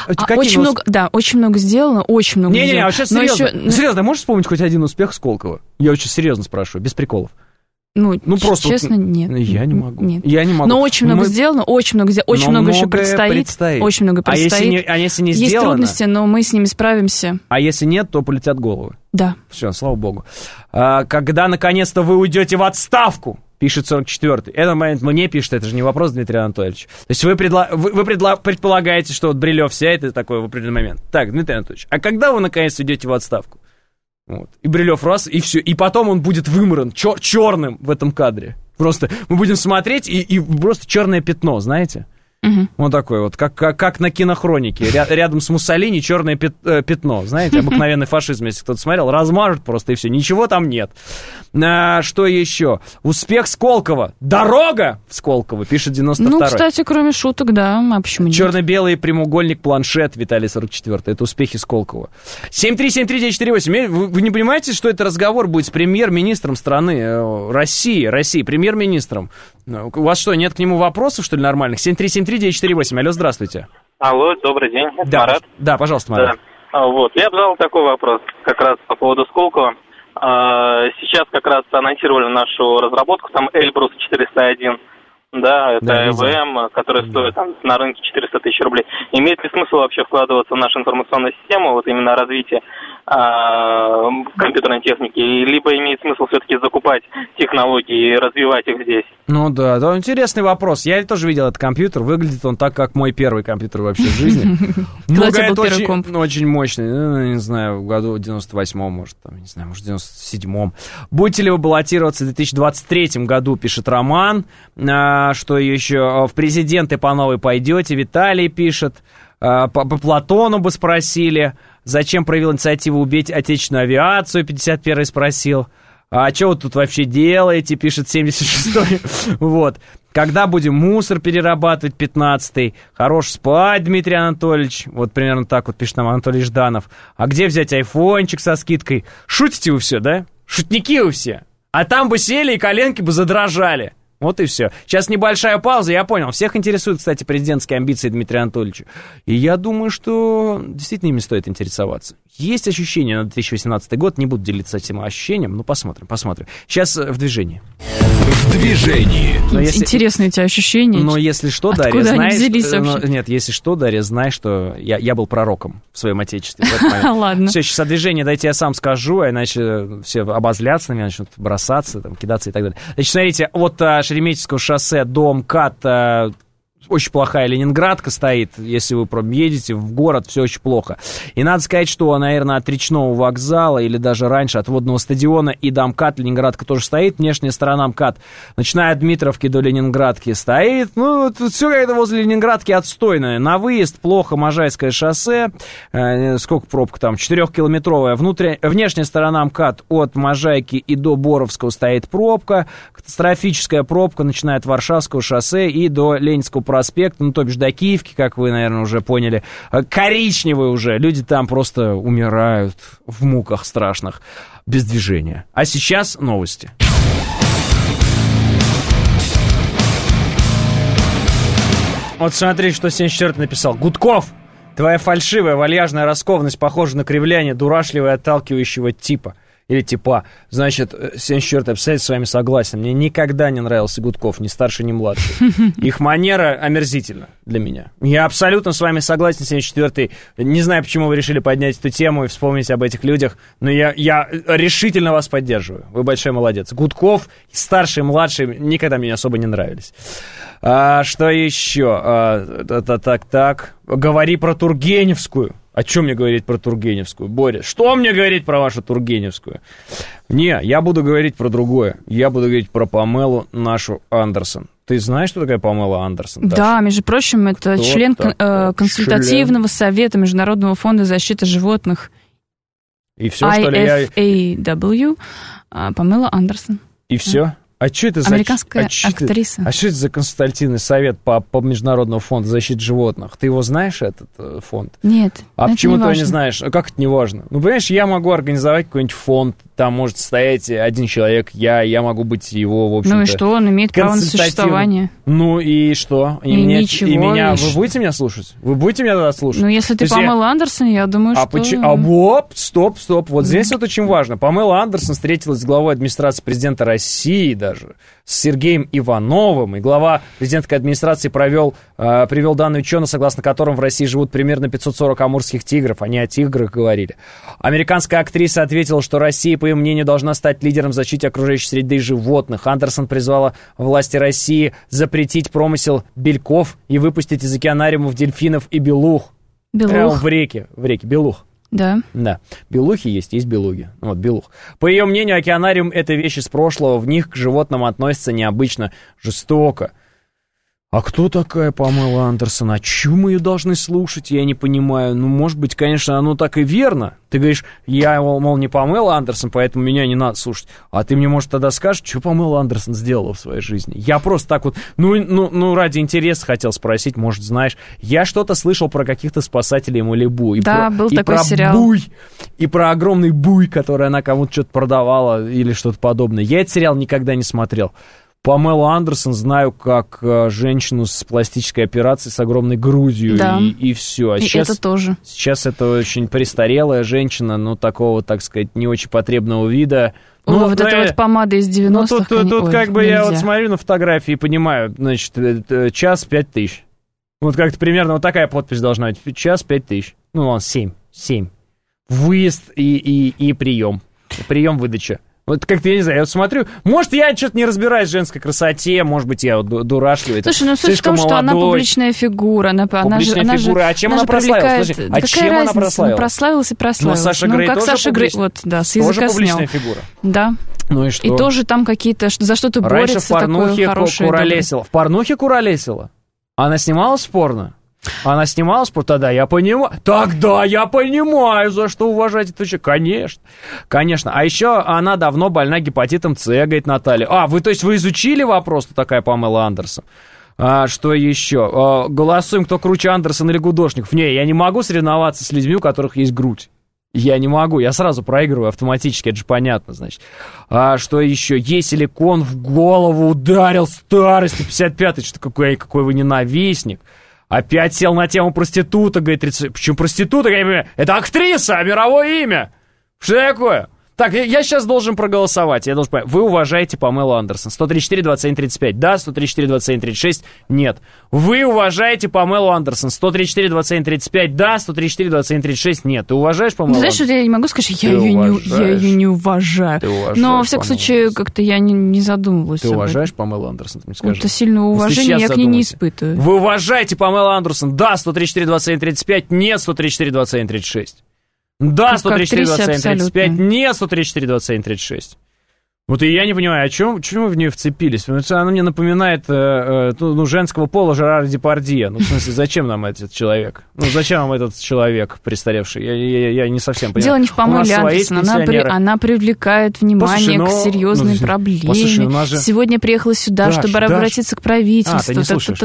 Очень много сделано, очень много сделано. Не, а сейчас серьезно, можешь вспомнить хоть один успех Сколково? Я очень серьезно спрашиваю, без приколов. Просто честно, нет. Я не могу. Нет. Я не могу. Но очень много сделано, очень много еще предстоит. Очень много предстоит. А если не сделано? Есть трудности, но мы с ними справимся. А если нет, то полетят головы. Да. Все, слава богу. Когда наконец-то вы уйдете в отставку, пишет 44-й. Это момент мне пишет, это же не вопрос, Дмитрий Анатольевич. То есть вы предполагаете, что вот Брилев сядет и такой в определенный момент. Так, Дмитрий Анатольевич, а когда вы наконец уйдете в отставку? Вот. И Брилев раз, и все. И потом он будет вымран черным в этом кадре. Просто мы будем смотреть, и просто черное пятно, знаете? Угу. Вот такое вот, как на кинохронике. Рядом с Муссолини черное пятно, знаете, обыкновенный фашизм, если кто-то смотрел, размажет просто, и все, ничего там нет. Что еще? Успех Сколково. Дорога в Сколково, пишет 92-й. Ну, кстати, кроме шуток, да, а почему нет? Черно-белый прямоугольник, планшет, Виталий 44-й. Это успехи Сколково. 7373948. Вы не понимаете, что это разговор будет с премьер-министром страны России, премьер-министром? У вас что, нет к нему вопросов, что ли, нормальных? 7373948. Алло, здравствуйте. Алло, добрый день. Да, Марат. Да, пожалуйста, Марат. Да. Вот. Я бы задал такой вопрос, как раз по поводу Сколково. Сейчас как раз анонсировали нашу разработку, там Эльбрус 401. Да, это ЭВМ, который стоит там, на рынке 400 тысяч рублей. Имеет ли смысл вообще вкладываться в нашу информационную систему, вот именно развитие? компьютерной техники, либо имеет смысл все-таки закупать технологии и развивать их здесь? Ну да, это интересный вопрос. Я тоже видел этот компьютер, выглядит он так, как мой первый компьютер вообще в жизни. Когда у тебя был первый комп? Очень мощный, не знаю, в году 98-м, может, не знаю, может, 97-м. Будете ли вы баллотироваться в 2023 году, пишет Роман. Что еще? В президенты по новой пойдете, Виталий пишет. По Платону бы спросили. Зачем проявил инициативу убить отечественную авиацию, 51-й спросил. А что вы тут вообще делаете, пишет 76-й. Вот. Когда будем мусор перерабатывать, 15-й. Хорош спать, Дмитрий Анатольевич. Вот примерно так вот пишет нам Анатолий Жданов. А где взять айфончик со скидкой? Шутите вы все, да? Шутники вы все. А там бы сели и коленки бы задрожали. Вот и все. Сейчас небольшая пауза, я понял. Всех интересуют, кстати, президентские амбиции Дмитрия Анатольевича. И я думаю, что действительно ими стоит интересоваться. Есть ощущение на 2018 год, не буду делиться этим ощущением, но посмотрим. Сейчас в движении. В движении. Интересные у тебя ощущения. Но если что, Дарья, знай, что я был пророком в своем отечестве. Ладно. Все, сейчас о движении, дайте я сам скажу, иначе все обозлятся на меня, начнут бросаться, кидаться и так далее. Значит, смотрите, от Шереметьевского шоссе до МКАД очень плохая Ленинградка стоит, если вы едете в город, все очень плохо. И надо сказать, что, наверное, от Речного вокзала или даже раньше от Водного стадиона и до МКАД Ленинградка тоже стоит. Внешняя сторона МКАД, начиная от Дмитровки до Ленинградки, стоит. Ну, все как-то возле Ленинградки отстойное. На выезд плохо, Можайское шоссе. Сколько пробка там? 4-километровая. Внешняя сторона МКАД от Можайки и до Боровского стоит пробка. Катастрофическая пробка, начиная от Варшавского шоссе и до Ленинского проспект, то бишь до Киевки, как вы, наверное, уже поняли, коричневый уже, люди там просто умирают в муках страшных, без движения. А сейчас новости. Вот смотри, что 74-й написал. Гудков, твоя фальшивая, вальяжная раскованность похожа на кривляние дурашливого и отталкивающего типа. Или типа, значит, 74-й обстоятельств с вами согласен. Мне никогда не нравился Гудков, ни старший, ни младший. Их манера омерзительна для меня. Я абсолютно с вами согласен, 74-й. Не знаю, почему вы решили поднять эту тему и вспомнить об этих людях, но я решительно вас поддерживаю. Вы большой молодец. Гудков, старший, младший, никогда мне особо не нравились. Что еще? Так. Говори про Тургеневскую. О чем мне говорить про Тургеневскую, Боря? Что мне говорить про вашу Тургеневскую? Не, я буду говорить про другое. Я буду говорить про Памелу нашу Андерсон. Ты знаешь, что такая Памела Андерсон? Да, между прочим, это член консультативного совета Международного фонда защиты животных. И все, что ли? IFAW, Памела Андерсон. И все? А что это за... Американская актриса. А что это за консультативный совет по Международному фонду защиты животных? Ты его знаешь, этот фонд? Нет. А почему ты его не знаешь? А как это не важно? Ну, понимаешь, я могу организовать какой-нибудь фонд, там может стоять один человек, я могу быть его, в общем-то... Ну и что, он имеет право на существование. Ну и что? Ничего. И меня... Вы будете меня слушать? Вы будете меня тогда слушать? Ну, если ты Памела Андерсон, я думаю, что... Стоп. Вот здесь вот очень важно. Памела Андерсон встретилась с главой администрации президента России даже, с Сергеем Ивановым, и глава президентской администрации привел данные ученые, согласно которым в России живут примерно 540 амурских тигров. Они о тиграх говорили. Американская актриса ответила, что Россия, по ее мнению, должна стать лидером в защите окружающей среды и животных. Андерсон призвала власти России запретить промысел бельков и выпустить из океанариумов дельфинов и белух. Белух? В реке, белух. Да. Белухи есть белуги. Вот, белух. По ее мнению, океанариум — это вещь из прошлого, в них к животным относятся необычно жестоко. А кто такая Памела Андерсон? А чему мы ее должны слушать? Я не понимаю. Ну, может быть, конечно, оно так и верно. Ты говоришь, я, мол, не Памела Андерсон, поэтому меня не надо слушать. А ты мне, может, тогда скажешь, что Памела Андерсон сделала в своей жизни? Я просто так вот, ради интереса хотел спросить, может, знаешь. Я что-то слышал про каких-то спасателей Малибу. Был такой сериал. Буй, и про огромный буй, который она кому-то что-то продавала или что-то подобное. Я этот сериал никогда не смотрел. Памелу Андерсон знаю как женщину с пластической операцией, с огромной грудью, да. и все. А сейчас, это тоже. Сейчас это очень престарелая женщина, такого, так сказать, не очень потребного вида. Вот эта вот помада из 90-х. Тут как бы нельзя. Я вот смотрю на фотографии и понимаю, значит, час 5000. Вот как-то примерно вот такая подпись должна быть. Час 5000. 7. Выезд и прием. прием выдачи. Вот как-то, я не знаю, я вот смотрю, может, я что-то не разбираюсь в женской красоте, может быть, я вот дурашливый. Слушай, ну суть в том, что она публичная фигура. Публичная фигура, а чем она прославилась? Подожди, а чем она прославилась? Прославилась и прославилась. Но Саша Грей как тоже Саша Грей, вот, да, с языка снял. Тоже публичная фигура. Да. Ну и что? И тоже там какие-то, за что-то борется такое хорошее. В порнухе куролесила? Она снималась в порно? Она снималась, тогда я понимаю. Тогда я понимаю, за что уважать эту человека. Конечно. Конечно. А еще она давно больна гепатитом С, говорит Наталья. То есть вы изучили вопрос, такая Памела Андерсон? Что еще? Голосуем, кто круче, Андерсон или Гудошников. Не, я не могу соревноваться с людьми, у которых есть грудь. Я не могу, я сразу проигрываю автоматически, это же понятно, значит. Что еще? Ей силикон в голову ударил, старости, 55-й, что какой вы ненавистник. Опять сел на тему проститута, говорит, почему проститута? Я не понимаю, это актриса, мировое имя. Что такое? Так, я сейчас должен проголосовать, я должен понять. Вы уважаете Памелу Андерсон. 134-27-35, да, 134-27-36, нет. Вы уважаете Памелу Андерсон. 134-27-35, да, 134-27-36, нет. Ты уважаешь Памелу Андерсон? Знаешь, что я не могу сказать, я ее не уважаю. Но, во всяком случае, как-то я не задумывалась. Ты уважаешь Памелу Андерсон? Ты мне скажи. Это сильное уважение я к ней не испытываю. Вы уважаете Памелу Андерсон? Да, 134-27-35, нет, 134-27-36. Да, 134-27-35, нет, 134-27-36. Вот и я не понимаю, почему вы в нее вцепились? Потому что она мне напоминает женского пола Жерара Депардье. Ну, в смысле, зачем нам этот человек? Ну, зачем нам этот человек престаревший? Я не совсем понимаю. Дело не в Памеле Андерсон. Она привлекает внимание к серьезной проблеме. Сегодня приехала сюда, чтобы обратиться к правительству. Ты не слушаешь.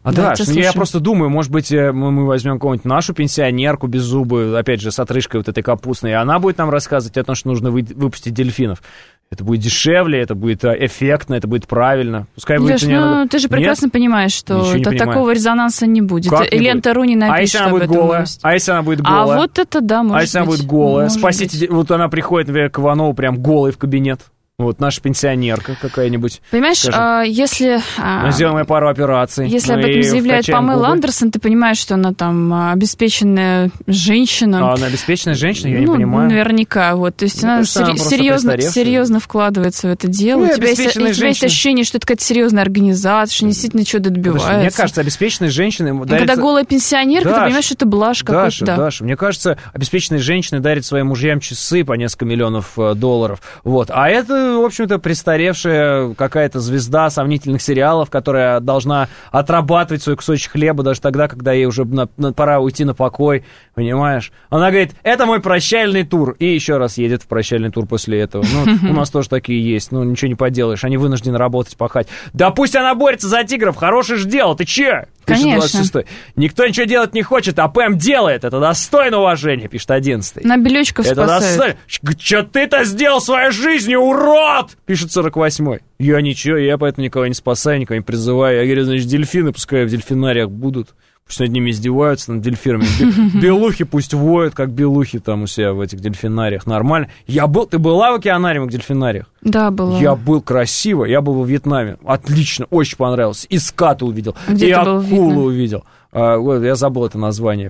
Я просто думаю, может быть, мы возьмем какую-нибудь нашу пенсионерку беззубую, опять же, с отрыжкой вот этой капустной, и она будет нам рассказывать о том, что нужно выпустить дельфинов. Это будет дешевле, это будет эффектно, это будет правильно. Пускай Леш, будет ты же прекрасно понимаешь, что такого резонанса не будет. Лента Руни напишет об этом новость. А если она будет голая? А вот это да, может быть. А если она будет голая? Спасите, вот она приходит, например, к Иванову прям голой в кабинет. Вот наша пенсионерка какая-нибудь. Понимаешь, если... Сделаем пару операций. Если об этом заявляет Памела Андерсон, ты понимаешь, что она там обеспеченная женщина. Она обеспеченная женщина, я не понимаю. Наверняка, вот. То есть она серьезно вкладывается в это дело. У тебя есть ощущение, что это какая-то серьезная организация, что действительно что-то добивается. Мне кажется, обеспеченные женщины... Когда голая пенсионерка, ты понимаешь, что это блажь какой-то. Даша, мне кажется, обеспеченные женщины дарят своим мужьям часы по несколько миллионов долларов. Вот. А это, в общем-то, престаревшая какая-то звезда сомнительных сериалов, которая должна отрабатывать свой кусочек хлеба даже тогда, когда ей уже пора уйти на покой, понимаешь? Она говорит, это мой прощальный тур. И еще раз едет в прощальный тур после этого. У нас тоже такие есть. Ничего не поделаешь. Они вынуждены работать, пахать. Да пусть она борется за тигров. Хорошее же дело. Ты че? Конечно. 26-й. Никто ничего делать не хочет, а Пэм делает. Это достойно уважения, пишет 11-й. На Белечков спасает. Что ты-то сделал своей жизнью, урод? Пишет 48-й. Я ничего, я поэтому никого не спасаю, никого не призываю. Я говорю, значит, дельфины пускай в дельфинариях будут. Пусть над ними издеваются, над дельфинами. Белухи пусть воют, как белухи там у себя в этих дельфинариях. Нормально. Ты была в океанариумах, дельфинариях? Да, была. Я был красиво, я был во Вьетнаме. Отлично, очень понравилось. И скаты увидел, где и акулу увидел. Я забыл это название.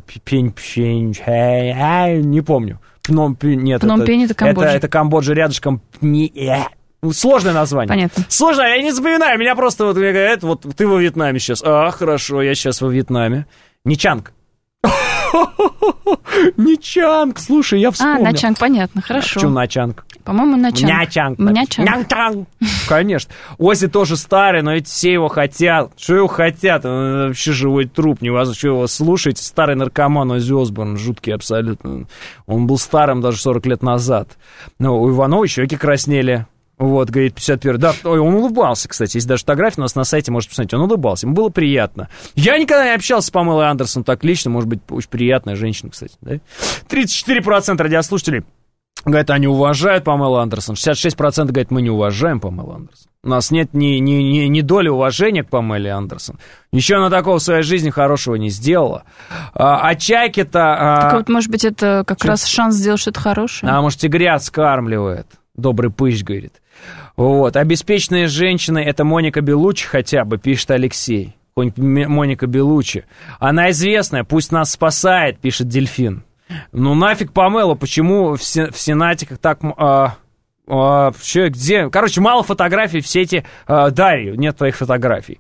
Не помню. Пномпень это Камбоджа. Это Камбоджа рядышком. Сложное название. Понятно. Сложное, я не запоминаю. Меня просто вот говорят, вот ты во Вьетнаме сейчас. Хорошо, я сейчас во Вьетнаме. Ничанг. Ничанг, слушай, я вспомнил. Начанг, понятно, хорошо. Почему Начанг? По-моему, Начанг. Нячанг. Конечно. Оззи тоже старый, но ведь все его хотят. Что его хотят? Он вообще живой труп. Невозможно, что его слушать. Старый наркоман Оззи Осборн, жуткий абсолютно. Он был старым даже 40 лет назад. Но у Иванова щеки краснели. Вот, говорит, 51-й. Да, он улыбался, кстати. Есть даже фотография у нас на сайте, можете посмотреть. Он улыбался, ему было приятно. Я никогда не общался с Памелой Андерсон так лично. Может быть, очень приятная женщина, кстати. Да? 34% радиослушателей говорят, они уважают Памелу Андерсон. 66% говорят, мы не уважаем Памелу Андерсон. У нас нет ни доли уважения к Памеле Андерсон. Ничего она такого в своей жизни хорошего не сделала. А чайки-то... Так вот, может быть, это как раз шанс сделать что-то хорошее? Может, тигрят скармливает. Добрый пыщ, говорит. Вот. Обеспеченные женщины — это Моника Белуччи хотя бы, пишет Алексей. Моника Белуччи. Она известная, пусть нас спасает, пишет Дельфин. Ну нафиг Памелу, почему в Сенате так Где? Короче, мало фотографий в сети Дарьи, нет твоих фотографий.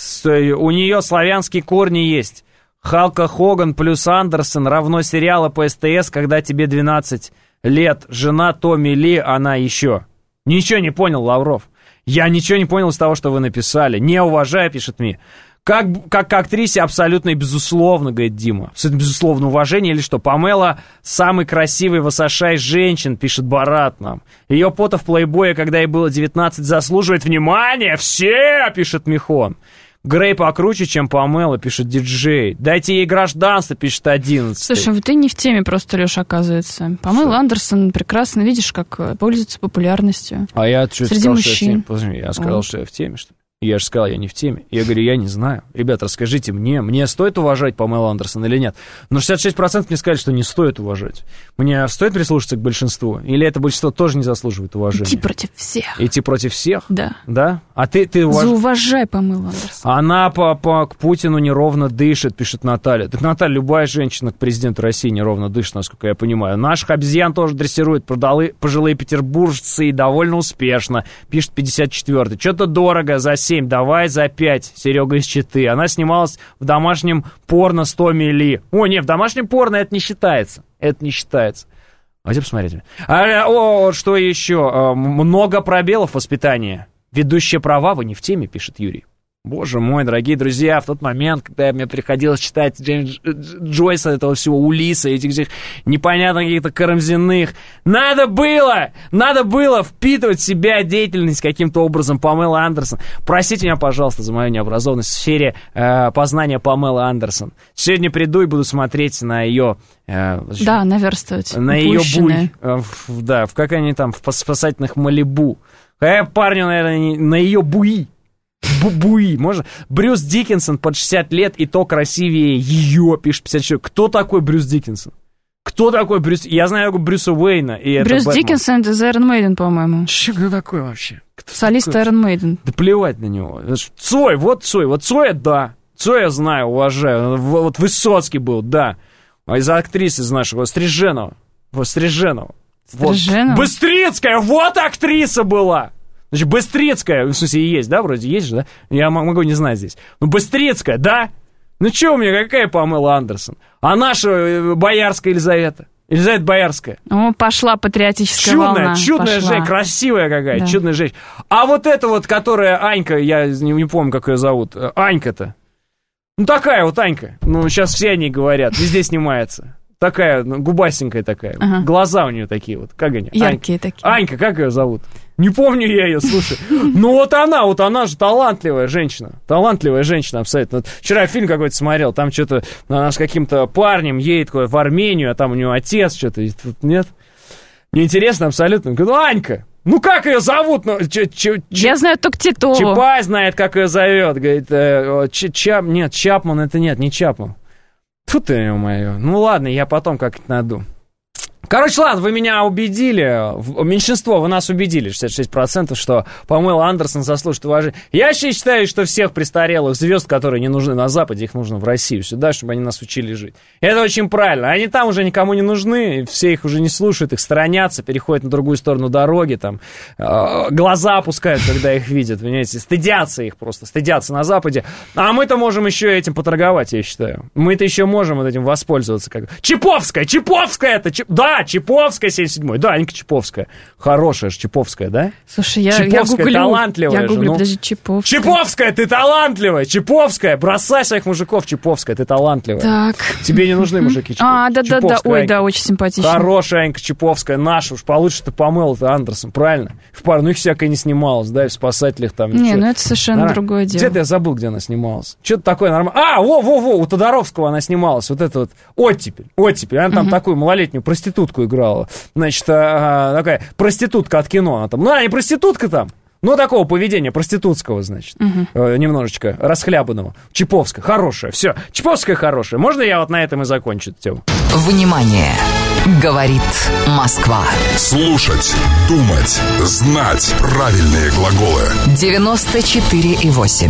У нее славянские корни есть. Халка Хоган плюс Андерсон равно сериала по СТС, когда тебе 12 лет. Жена Томми Ли, она еще. Ничего не понял, Лавров. Я ничего не понял из того, что вы написали. Не уважаю, пишет Ми. Как к актрисе абсолютно и безусловно, говорит Дима. Абсолютно безусловно уважение или что? Памела самый красивый в США из женщин, пишет Барат нам. Ее фото в плейбое, когда ей было 19, заслуживает внимания. Все, пишет Михон. Грей покруче, чем Памела, пишет диджей. Дайте ей гражданство, пишет 11. Слушай, вот ты не в теме просто, Леша, оказывается. Памела Андерсон прекрасно, видишь, как пользуется популярностью. А я что среди сказал, мужчин. Что я в теме? Подожди, я сказал, что я в теме, что ли? Я же сказал, я не в теме. Я говорю, я не знаю. Ребята, расскажите мне стоит уважать Памелу Андерсон или нет? Но 66% мне сказали, что не стоит уважать. Мне стоит прислушаться к большинству? Или это большинство тоже не заслуживает уважения? Идти против всех. Идти против всех? Да. Да? А ты зауважай Памелу Андерсон. Она к Путину неровно дышит, пишет Наталья. Так, Наталья, любая женщина к президенту России неровно дышит, насколько я понимаю. Наших обезьян тоже дрессируют пожилые петербуржцы и довольно успешно, пишет 54-й. Что-то дорого за 7, давай за 5, Серега из Читы. Она снималась в домашнем порно с Томми Ли. О, нет, в домашнем порно это не считается. Это не считается. Давайте посмотрите. Что еще? Много пробелов в воспитании. Ведущие права, вы не в теме, пишет Юрий. Боже мой, дорогие друзья, в тот момент, когда мне приходилось читать Джойса, этого всего Улиса, этих всех непонятных каких-то Карамзиных, надо было впитывать в себя деятельность каким-то образом Памелы Андерсон. Простите меня, пожалуйста, за мою необразованность в сфере познания Памелы Андерсон. Сегодня приду и буду смотреть на ее... наверстывать. На ее буй. Как они там, в спасательных Малибу. Парню, наверное, на ее буи. Буи, можно? Брюс Диккенсон под 60 лет, и то красивее ее, пишет 54. Кто такой Брюс Диккенсон? Кто такой Брюс? Я знаю только Брюса Уэйна. И Брюс Диккенсон — это из Iron Maiden, по-моему. Кто такой вообще? Солист Iron Maiden. Да плевать на него. Цой, вот Цоя, да. Цоя я знаю, уважаю. Вот Высоцкий был, да. А из актрис из нашего Стриженова. Стриженова. Быстрицкая, вот актриса была. Значит, Быстрицкая, в смысле, есть, да, вроде есть же, да? Я могу не знать здесь. Ну, Быстрицкая, да? Ну, что у меня, какая Памела Андерсон? А наша Боярская Елизавета? Елизавета Боярская. О, пошла патриотическая волна. Чудная женщина, красивая какая, да. Чудная женщина. А вот эта вот, которая Анька, я не помню, как ее зовут, Анька-то. Ну, такая вот Анька. Ну, сейчас все о ней говорят, везде снимается. Такая, губастенькая такая. Ага. Глаза у нее такие вот. Как они? Яркие такие. Анька, как ее зовут? Не помню я ее, слушай. Ну вот она же талантливая женщина. Талантливая женщина абсолютно. Вот вчера фильм какой-то смотрел, там что-то она с каким-то парнем едет в Армению, а там у нее отец что-то. Нет? Неинтересно абсолютно. Ну, Анька! Ну как ее зовут? Я знаю только Титову. Чапай знает, как ее зовет. Говорит, нет, Чапман это нет, не Чапман. Фу ты, мое. Ну ладно, я потом как-то найду. Короче, ладно, вы меня убедили, меньшинство, вы нас убедили, 66%, что Памела Андерсон заслуживает уважения. Я вообще считаю, что всех престарелых звезд, которые не нужны на Западе, их нужно в Россию сюда, чтобы они нас учили жить. Это очень правильно. Они там уже никому не нужны, все их уже не слушают, их сторонятся, переходят на другую сторону дороги, там, глаза опускают, когда их видят, понимаете, стыдятся их просто, стыдятся на Западе. А мы-то можем еще этим поторговать, я считаю. Мы-то еще можем вот этим воспользоваться. Чаповская это, да, Чаповская, 77-й. Да, Анька Чаповская. Хорошая же Чаповская, да? Слушай, Чаповская, я гуглю. талантливая я гуглю, подожди, Чаповская. Чаповская, ты талантливая. Чаповская, бросай своих мужиков, Чаповская, ты талантливая. Так. Тебе не нужны мужики Чаповская. Да. Ой, да, очень симпатично. Хорошая Анька Чаповская, наша. Уж получше-то Памела-то Андерсон, правильно? В пару, ну их всякое не снималась, да, и в «Спасателях» там. Не, ну это совершенно другое дело. Где-то я забыл, где она снималась. Что-то такое нормальное. У Тодоровского она снималась. Вот это вот Оттепель. Она там такую малолетнюю проститутку играла. Значит, такая проститутка от кино. Она там, ну, она не проститутка там, но такого поведения проститутского, значит, немножечко расхлябанного. Чаповская, хорошая, все. Чаповская хорошая. Можно я вот на этом и закончу эту тему? Внимание! Говорит Москва. Слушать, думать, знать правильные глаголы. 94,8.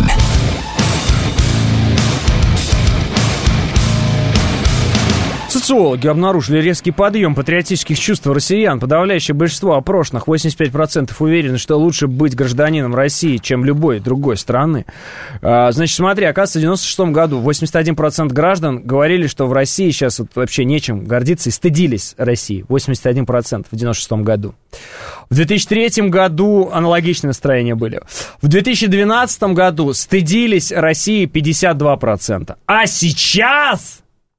Социологи обнаружили резкий подъем патриотических чувств россиян. Подавляющее большинство опрошенных, 85%, уверены, что лучше быть гражданином России, чем любой другой страны. Значит, смотри, оказывается, в 96 году 81% граждан говорили, что в России сейчас вот вообще нечем гордиться, и стыдились России. 81% в 96 году. В 2003 году аналогичные настроения были. В 2012 году стыдились России 52%. А сейчас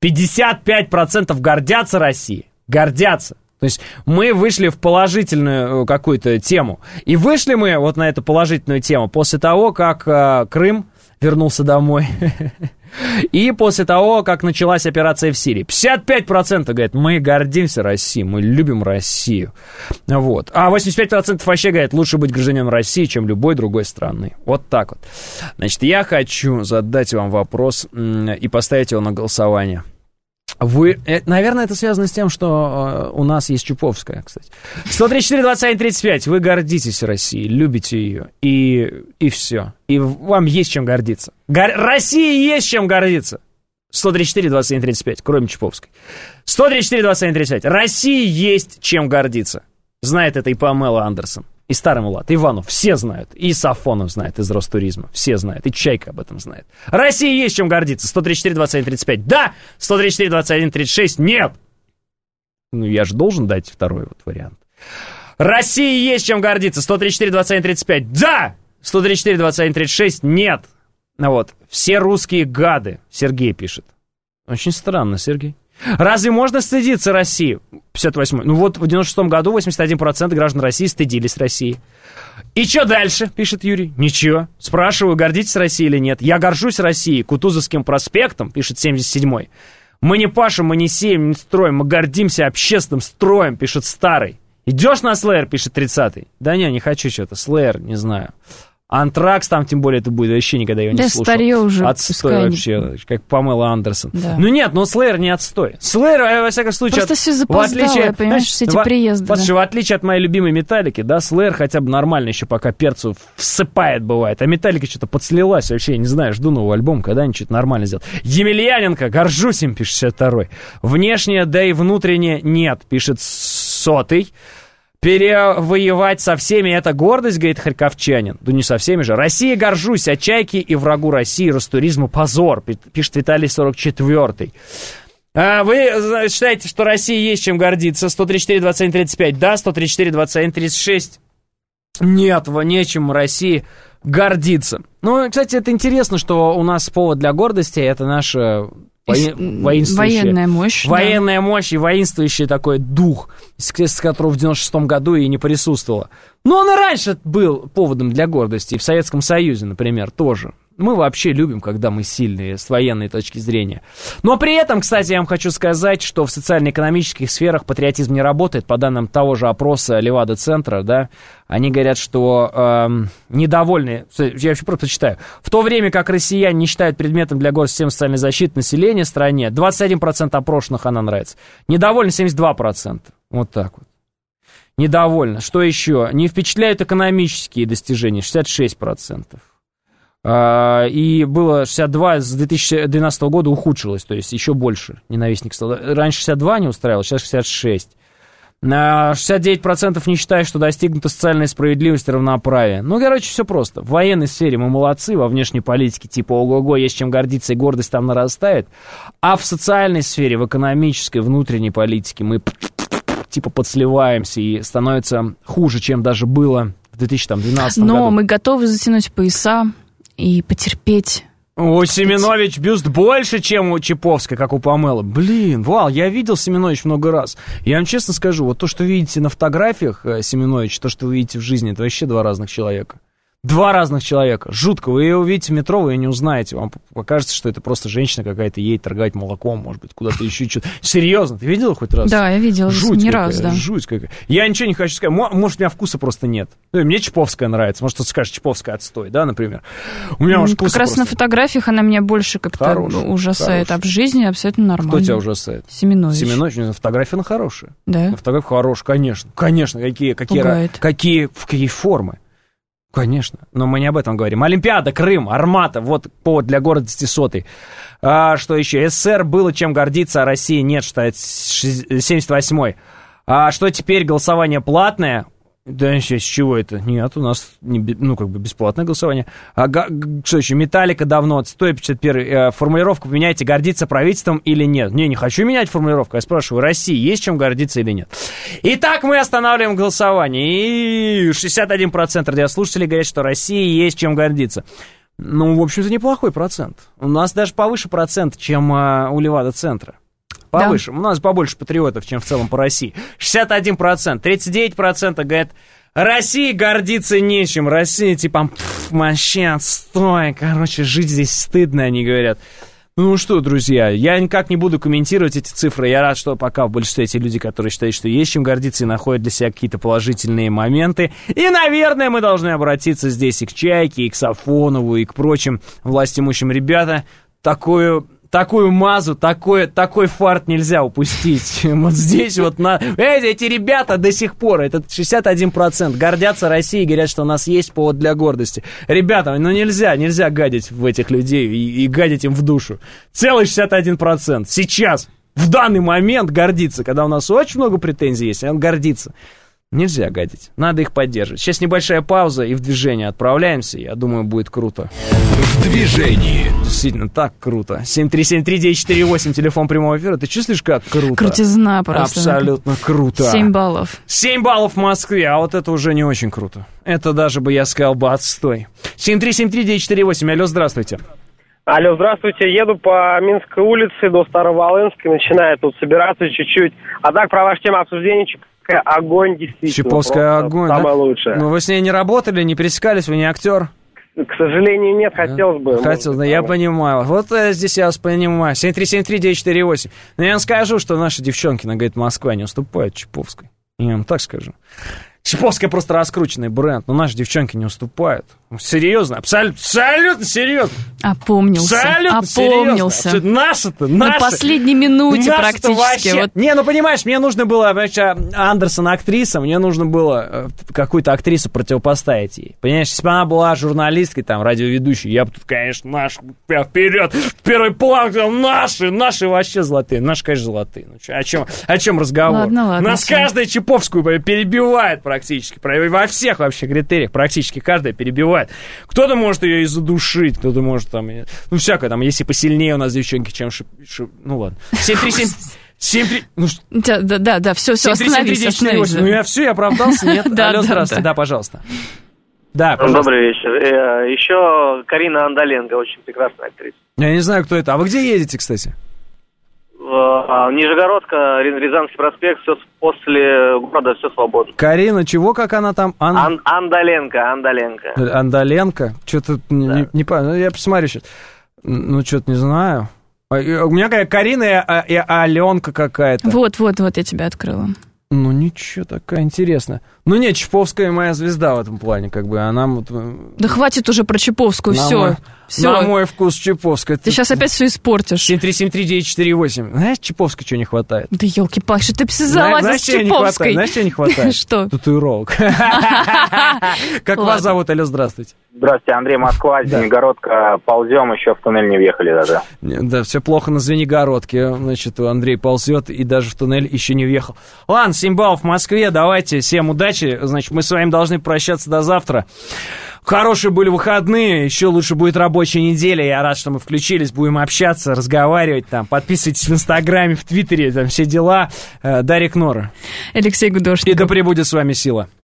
55% гордятся Россией. Гордятся. То есть мы вышли в положительную какую-то тему. И вышли мы вот на эту положительную тему после того, как Крым вернулся домой. И после того, как началась операция в Сирии. 55% говорят, мы гордимся Россией, мы любим Россию. Вот. А 85% вообще говорят, лучше быть гражданином России, чем любой другой страны. Вот так вот. Значит, я хочу задать вам вопрос и поставить его на голосование. Наверное, это связано с тем, что у нас есть Чуповская, кстати. 134-21-35. Вы гордитесь Россией, любите ее, и все. И вам есть чем гордиться. России есть чем гордиться. 134-21-35, кроме Чуповской. 134-21-35. России есть чем гордиться. Знает это и Памела Андерсон, и Старый Мулат, и Иванов. Все знают. И Сафонов знает из Ростуризма. Все знают. И Чайка об этом знает. России есть чем гордиться. 134-21-35. Да! 134-21-36. Нет! Ну, я же должен дать второй вот вариант. России есть чем гордиться. 134-21-35. Да! 134-21-36. Нет! Ну вот. Все русские гады. Сергей пишет. Очень странно, Сергей. Разве можно стыдиться России? 58-й. Ну вот в 96-м году 81% граждан России стыдились России. И что дальше, пишет Юрий? Ничего. Спрашиваю, гордитесь Россией или нет. Я горжусь Россией. Кутузовским проспектом, пишет 77-й. Мы не пашем, мы не сеем, не строим. Мы гордимся общественным строем, пишет Старый. Идешь на Slayer, пишет 30-й. Да не хочу что-то. Slayer, не знаю. Антракс там, тем более, это будет, вообще никогда его не слушал. Да старье уже. Отстой вообще, как Памела Андерсон. Да. Ну нет, но Slayer не отстой. Slayer, во всяком случае... Просто все запоздало, понимаешь, все эти приезды. Послушай, в отличие от моей любимой Металлики, да, Slayer хотя бы нормально еще пока перцу всыпает, бывает. А Металлика что-то подслилась, вообще, я не знаю, жду новый альбом, когда они что-то нормально сделают. Емельяненко, горжусь им, пишет 62-й. Внешне, да и внутренне нет, пишет 100-й. Перевоевать со всеми — это гордость, говорит харьковчанин. Да не со всеми же. Россия горжусь, а Чайки и врагу России Ростуризму позор, пишет Виталий 44-й. Вы считаете, что России есть чем гордиться? 134-21-35. Да, 134-21-36. Нет, нечем России гордиться. Ну, кстати, это интересно, что у нас повод для гордости — это наша... Военная мощь. Военная мощь и воинствующий такой дух, с которого в 96-м году и не присутствовало. Но он и раньше был поводом для гордости. И в Советском Союзе, например, тоже. Мы вообще любим, когда мы сильные с военной точки зрения. Но при этом, кстати, я вам хочу сказать, что в социально-экономических сферах патриотизм не работает. По данным того же опроса Левада-центра, да, они говорят, что недовольны, я вообще просто читаю, в то время как россияне не считают предметом для госсистемы социальной защиты населения в стране, 21% опрошенных она нравится. Недовольны 72%. Вот так вот. Недовольны. Что еще? Не впечатляют экономические достижения, 66%. И было 62, с 2012 года ухудшилось, то есть еще больше ненавистник стал. Раньше 62 не устраивало, сейчас 66. 69% не считают, что достигнута социальная справедливость и равноправие. Ну, короче, все просто. В военной сфере мы молодцы, во внешней политике типа ого-го, есть чем гордиться, и гордость там нарастает. А в социальной сфере, в экономической, внутренней политике мы типа подсливаемся и становится хуже, чем даже было в 2012 году. Но мы готовы затянуть пояса и потерпеть. У Семенович бюст больше, чем у Чаповской, как у Памелы. Блин, Вал, я видел Семенович много раз. Я вам честно скажу, вот то, что вы видите на фотографиях Семенович, то, что вы видите в жизни, это вообще два разных человека. Два разных человека. Жутко. Вы ее увидите в метро, вы ее не узнаете. Вам покажется, что это просто женщина какая-то едет торговать молоком, может быть, куда-то еще что-то. Серьезно, ты видела хоть раз? Да, я видела. Жуть не какая, раз, да. Жуть какая. Я ничего не хочу сказать. Может, у меня вкуса просто нет. Мне Чаповская нравится. Может, кто-то скажет, Чаповская отстой, да, например. У меня, может, вкуса как раз на фотографиях она меня больше как-то ужасает. А в жизни абсолютно нормально. Кто тебя ужасает? Семенович. Семенович, фотография она хорошая. Да? Фотография хорошая, конечно. Конечно, какие формы. Конечно, но мы не об этом говорим. Олимпиада, Крым, Армата, вот повод для гордости сотой. Что еще? СССР было чем гордиться, а России нет, считает 78-й. А что теперь голосование платное? Да, с чего это? Нет, у нас бесплатное голосование. Что еще? Металлика давно, отстой, 51-й. Формулировку поменяйте, гордиться правительством или нет? Не хочу менять формулировку, я спрашиваю, России есть чем гордиться или нет? Итак, мы останавливаем голосование. И 61% радиослушателей говорят, что России есть чем гордиться. Ну, в общем-то, неплохой процент. У нас даже повыше процент, чем у Левада-центра. Повыше. Да. У нас побольше патриотов, чем в целом по России. 61%. 39% говорят, России гордиться нечем. Россия, типа, вообще отстой. Короче, жить здесь стыдно, они говорят. Ну что, друзья, я никак не буду комментировать эти цифры. Я рад, что пока в большинстве эти люди, которые считают, что есть чем гордиться и находят для себя какие-то положительные моменты. И, наверное, мы должны обратиться здесь и к Чайке, и к Сафонову, и к прочим властимущим. Ребята, такую мазу, такой фарт нельзя упустить. Вот здесь вот эти ребята до сих пор, это 61%, гордятся Россией и говорят, что у нас есть повод для гордости. Ребята, нельзя гадить в этих людей и гадить им в душу. Целый 61%. Сейчас, в данный момент гордиться, когда у нас очень много претензий есть, он гордится. Нельзя гадить, надо их поддерживать. Сейчас небольшая пауза и в движение отправляемся. Я думаю, будет круто. В движении. Действительно, так круто. 7373948, телефон прямого эфира. Ты чувствуешь, как круто? Крутизна просто. Абсолютно круто. 7 баллов. 7 баллов в Москве, а вот это уже не очень круто. Это даже бы, я сказал, отстой. 7373948, алло, здравствуйте. Алло, здравствуйте. Еду по Минской улице до Староволынской, начинаю тут собираться чуть-чуть. А так, про вашу тему обсуждения, Чиповская огонь, действительно. Чиповская огонь, самое да? лучшее. Ну, вы с ней не работали, не пересекались, вы не актер? К сожалению, нет, хотелось бы. Хотелось, да, я понимаю. Вот здесь я вас понимаю. 7373948. Но я вам скажу, что наши девчонки на «Говорит Москва» не уступают Чиповской. Я вам так скажу. Чиповская просто раскрученный бренд, но наши девчонки не уступают. Серьезно, абсолютно серьезно. Опомнился. Серьезно. Наши-то. На последней минуте практически. Вот. Не, ну понимаешь, мне нужно было, Андерсон актриса, мне нужно было какую-то актрису противопоставить ей. Понимаешь, если бы она была журналисткой, там, радиоведущей, я бы тут, конечно, наши, вперед, в первый план, наши вообще золотые. Наши, конечно, золотые. Ну, о чем разговор? Ладно. Нас каждая Чиповскую перебивает практически. Во всех вообще критериях практически каждая перебивает. Кто-то может ее и задушить, кто-то может там... Ну, всякое там, если посильнее у нас девчонки, чем... Ну, ладно. 737... Да, все, остановись. Ну, я оправдался, нет? Алло, здравствуйте, да, пожалуйста. Да, пожалуйста. Добрый вечер. Еще Карина Андаленко, очень прекрасная актриса. Я не знаю, кто это. А вы где едете, кстати? Нижегородка, Рязанский проспект, все после города, все свободно. Карина, чего, как она там? Андаленко. Андаленко? Что-то не понял. Я посмотрю сейчас. Ну, что-то не знаю. У меня какая Карина и Аленка какая-то. Вот, я тебя открыла. Ну, ничего, такая интересная. Ну, нет, Чиповская моя звезда в этом плане, как бы, она... Да хватит уже про Чиповскую, все. На мой вкус Чиповская. Ты сейчас опять все испортишь. 7373948. Знаешь, Чиповской чего не хватает? Да елки-палки, что ты залазил с Чиповской? Знаешь, чего не хватает? Что? Татуировок. Как вас зовут? Алло, здравствуйте. Здравствуйте, Андрей, Москва, Звенигородка. Ползем, еще в туннель не въехали даже. Да, все плохо на Звенигородке. Значит, Андрей ползет и даже в туннель еще не въехал. Ладно, 7 баллов в Москве. Давайте, всем удачи. Значит, мы с вами должны прощаться до завтра. Хорошие были выходные, еще лучше будет рабочая неделя. Я рад, что мы включились, будем общаться, разговаривать там. Подписывайтесь в Инстаграме, в Твиттере, там все дела. Дарик Нора. Алексей Гудошников. И да пребудет с вами сила.